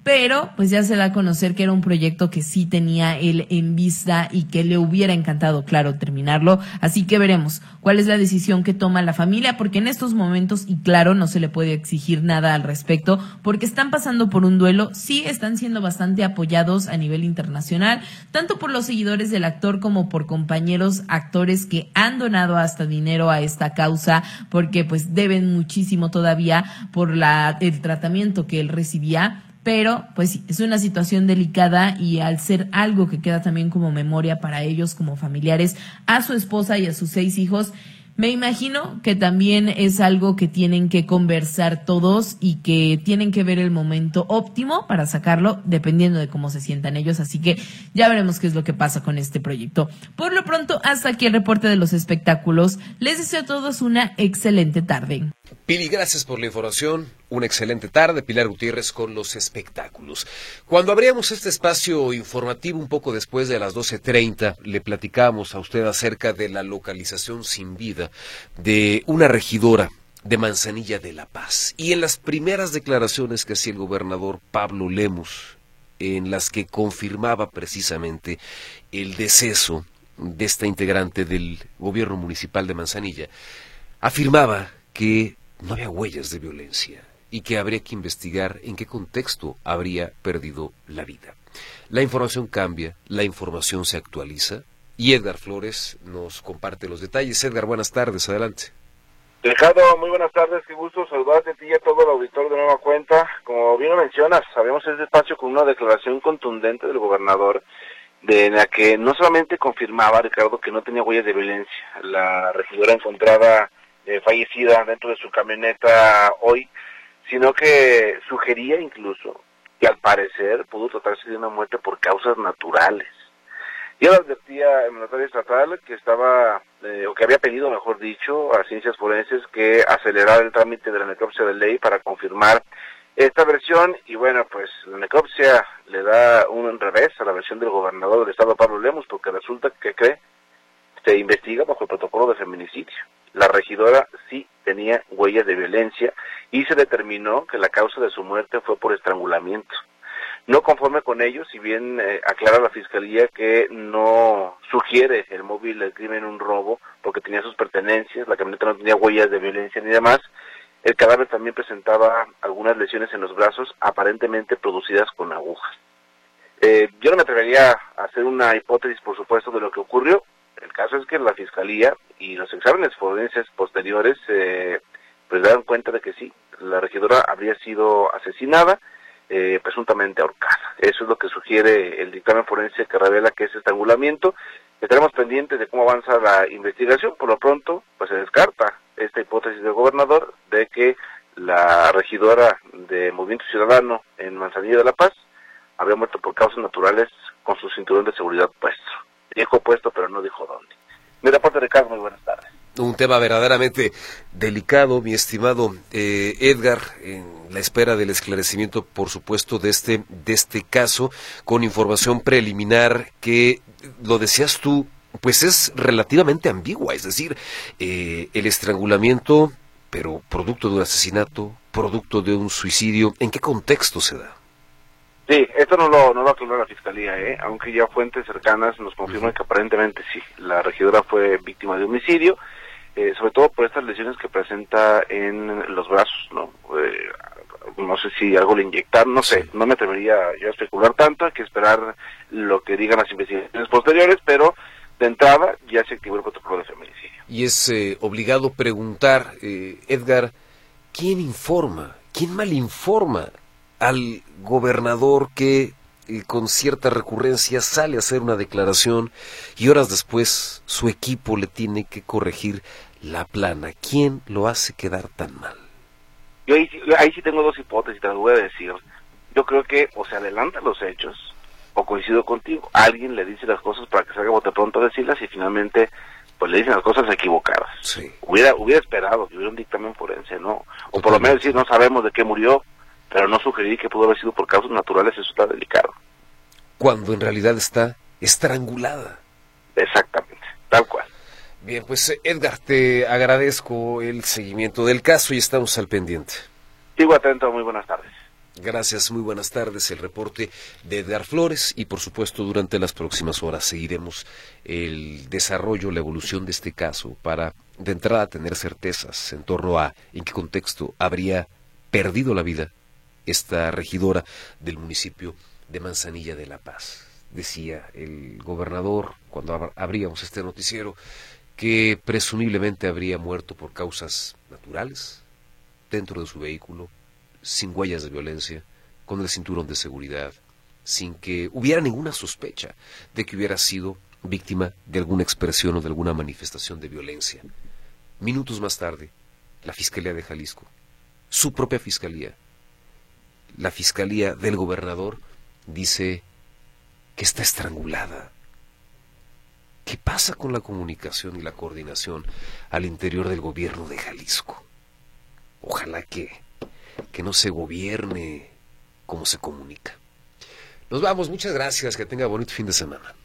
pero pues ya se da a conocer que era un proyecto que sí tenía él en vista y que le hubiera encantado, claro, terminarlo. Así que veremos cuál es la decisión que toma la familia, porque en estos momentos, y claro, no se le puede exigir nada al respecto, porque están pasando por un duelo, sí están siendo bastante apoyados a nivel internacional, tanto por los seguidores del actor como por compañeros actores que han donado hasta dinero a esta causa, porque pues deben muchísimo todavía por la el tratamiento que él recibía. Pero, pues sí, es una situación delicada y al ser algo que queda también como memoria para ellos como familiares, a su esposa y a sus seis hijos, me imagino que también es algo que tienen que conversar todos y que tienen que ver el momento óptimo para sacarlo, dependiendo de cómo se sientan ellos. Así que ya veremos qué es lo que pasa con este proyecto. Por lo pronto, hasta aquí el reporte de los espectáculos. Les deseo a todos una excelente tarde. Pili, gracias por la información. Una excelente tarde. Pilar Gutiérrez con los espectáculos. Cuando abríamos este espacio informativo un poco después de las doce treinta, le platicamos a usted acerca de la localización sin vida de una regidora de Manzanilla de la Paz. Y en las primeras declaraciones que hacía el gobernador Pablo Lemus, en las que confirmaba precisamente el deceso de esta integrante del gobierno municipal de Manzanilla, afirmaba que no había huellas de violencia y que habría que investigar en qué contexto habría perdido la vida. La información cambia, la información se actualiza y Edgar Flores nos comparte los detalles. Edgar, buenas tardes, adelante. Ricardo, muy buenas tardes, qué gusto saludarte a ti y a todo el auditor de Nueva Cuenta. Como bien lo mencionas, sabemos este espacio con una declaración contundente del gobernador, de la que no solamente confirmaba, Ricardo, que no tenía huellas de violencia. La regidora encontrada eh, fallecida dentro de su camioneta hoy, sino que sugería incluso que al parecer pudo tratarse de una muerte por causas naturales. Ya lo advertía el mandatario estatal que estaba, eh, o que había pedido, mejor dicho, a Ciencias Forenses que acelerara el trámite de la necropsia de ley para confirmar esta versión, y bueno, pues la necropsia le da un revés a la versión del gobernador del estado, Pablo Lemus, porque resulta que cree, se investiga bajo el protocolo de feminicidio. La regidora sí tenía huellas de violencia y se determinó que la causa de su muerte fue por estrangulamiento. No conforme con ello, si bien eh, aclara la Fiscalía que no sugiere el móvil del crimen un robo porque tenía sus pertenencias, la camioneta no tenía huellas de violencia ni demás, el cadáver también presentaba algunas lesiones en los brazos aparentemente producidas con agujas. Eh, yo no me atrevería a hacer una hipótesis, por supuesto, de lo que ocurrió. El caso es que la Fiscalía y los exámenes forenses posteriores eh, pues dan cuenta de que sí, la regidora habría sido asesinada, eh, presuntamente ahorcada. Eso es lo que sugiere el dictamen forense, que revela que es estrangulamiento. Estaremos pendientes de cómo avanza la investigación. Por lo pronto, pues se descarta esta hipótesis del gobernador de que la regidora de Movimiento Ciudadano en Manzanilla de la Paz habría muerto por causas naturales con su cinturón de seguridad puesto. Dijo puesto, pero no dijo dónde. Mi reporte, Ricardo, muy buenas tardes. Un tema verdaderamente delicado, mi estimado eh, Edgar, en la espera del esclarecimiento, por supuesto, de este, de este caso, con información preliminar que, lo decías tú, pues es relativamente ambigua, es decir, eh, el estrangulamiento, pero producto de un asesinato, producto de un suicidio, ¿en qué contexto se da? Sí, esto no lo, no lo aclaró la Fiscalía, ¿eh? Aunque ya fuentes cercanas nos confirman que aparentemente sí, la regidora fue víctima de homicidio, eh, sobre todo por estas lesiones que presenta en los brazos, ¿no? Eh, no sé si algo le inyectaron, no sé, no me atrevería yo a especular tanto, hay que esperar lo que digan las investigaciones posteriores, pero de entrada ya se activó el protocolo de feminicidio. Y es eh, obligado preguntar, eh, Edgar, ¿quién informa, quién malinforma al gobernador que eh, con cierta recurrencia sale a hacer una declaración y horas después su equipo le tiene que corregir la plana? ¿Quién lo hace quedar tan mal? Yo ahí, ahí sí tengo dos hipótesis, te las voy a decir. Yo creo que o se adelantan los hechos o coincido contigo. Alguien le dice las cosas para que salga bote pronto a decirlas y finalmente pues le dicen las cosas equivocadas. Sí. Hubiera hubiera esperado que hubiera un dictamen forense, ¿no? O por lo menos decir, no sabemos de qué murió, pero no sugerir que pudo haber sido por causas naturales, eso está delicado. Cuando en realidad está estrangulada. Exactamente, tal cual. Bien, pues Edgar, te agradezco el seguimiento del caso y estamos al pendiente. Sigo atento, muy buenas tardes. Gracias, muy buenas tardes. El reporte de Edgar Flores y por supuesto durante las próximas horas seguiremos el desarrollo, la evolución de este caso para de entrada tener certezas en torno a en qué contexto habría perdido la vida esta regidora del municipio de Manzanilla de la Paz. Decía el gobernador cuando ab- abríamos este noticiero que presumiblemente habría muerto por causas naturales dentro de su vehículo, sin huellas de violencia, con el cinturón de seguridad, sin que hubiera ninguna sospecha de que hubiera sido víctima de alguna expresión o de alguna manifestación de violencia. Minutos más tarde, la Fiscalía de Jalisco, su propia Fiscalía, la Fiscalía del gobernador, dice que está estrangulada. ¿Qué pasa con la comunicación y la coordinación al interior del gobierno de Jalisco? Ojalá que que no se gobierne como se comunica. Nos vamos, muchas gracias, que tenga bonito fin de semana.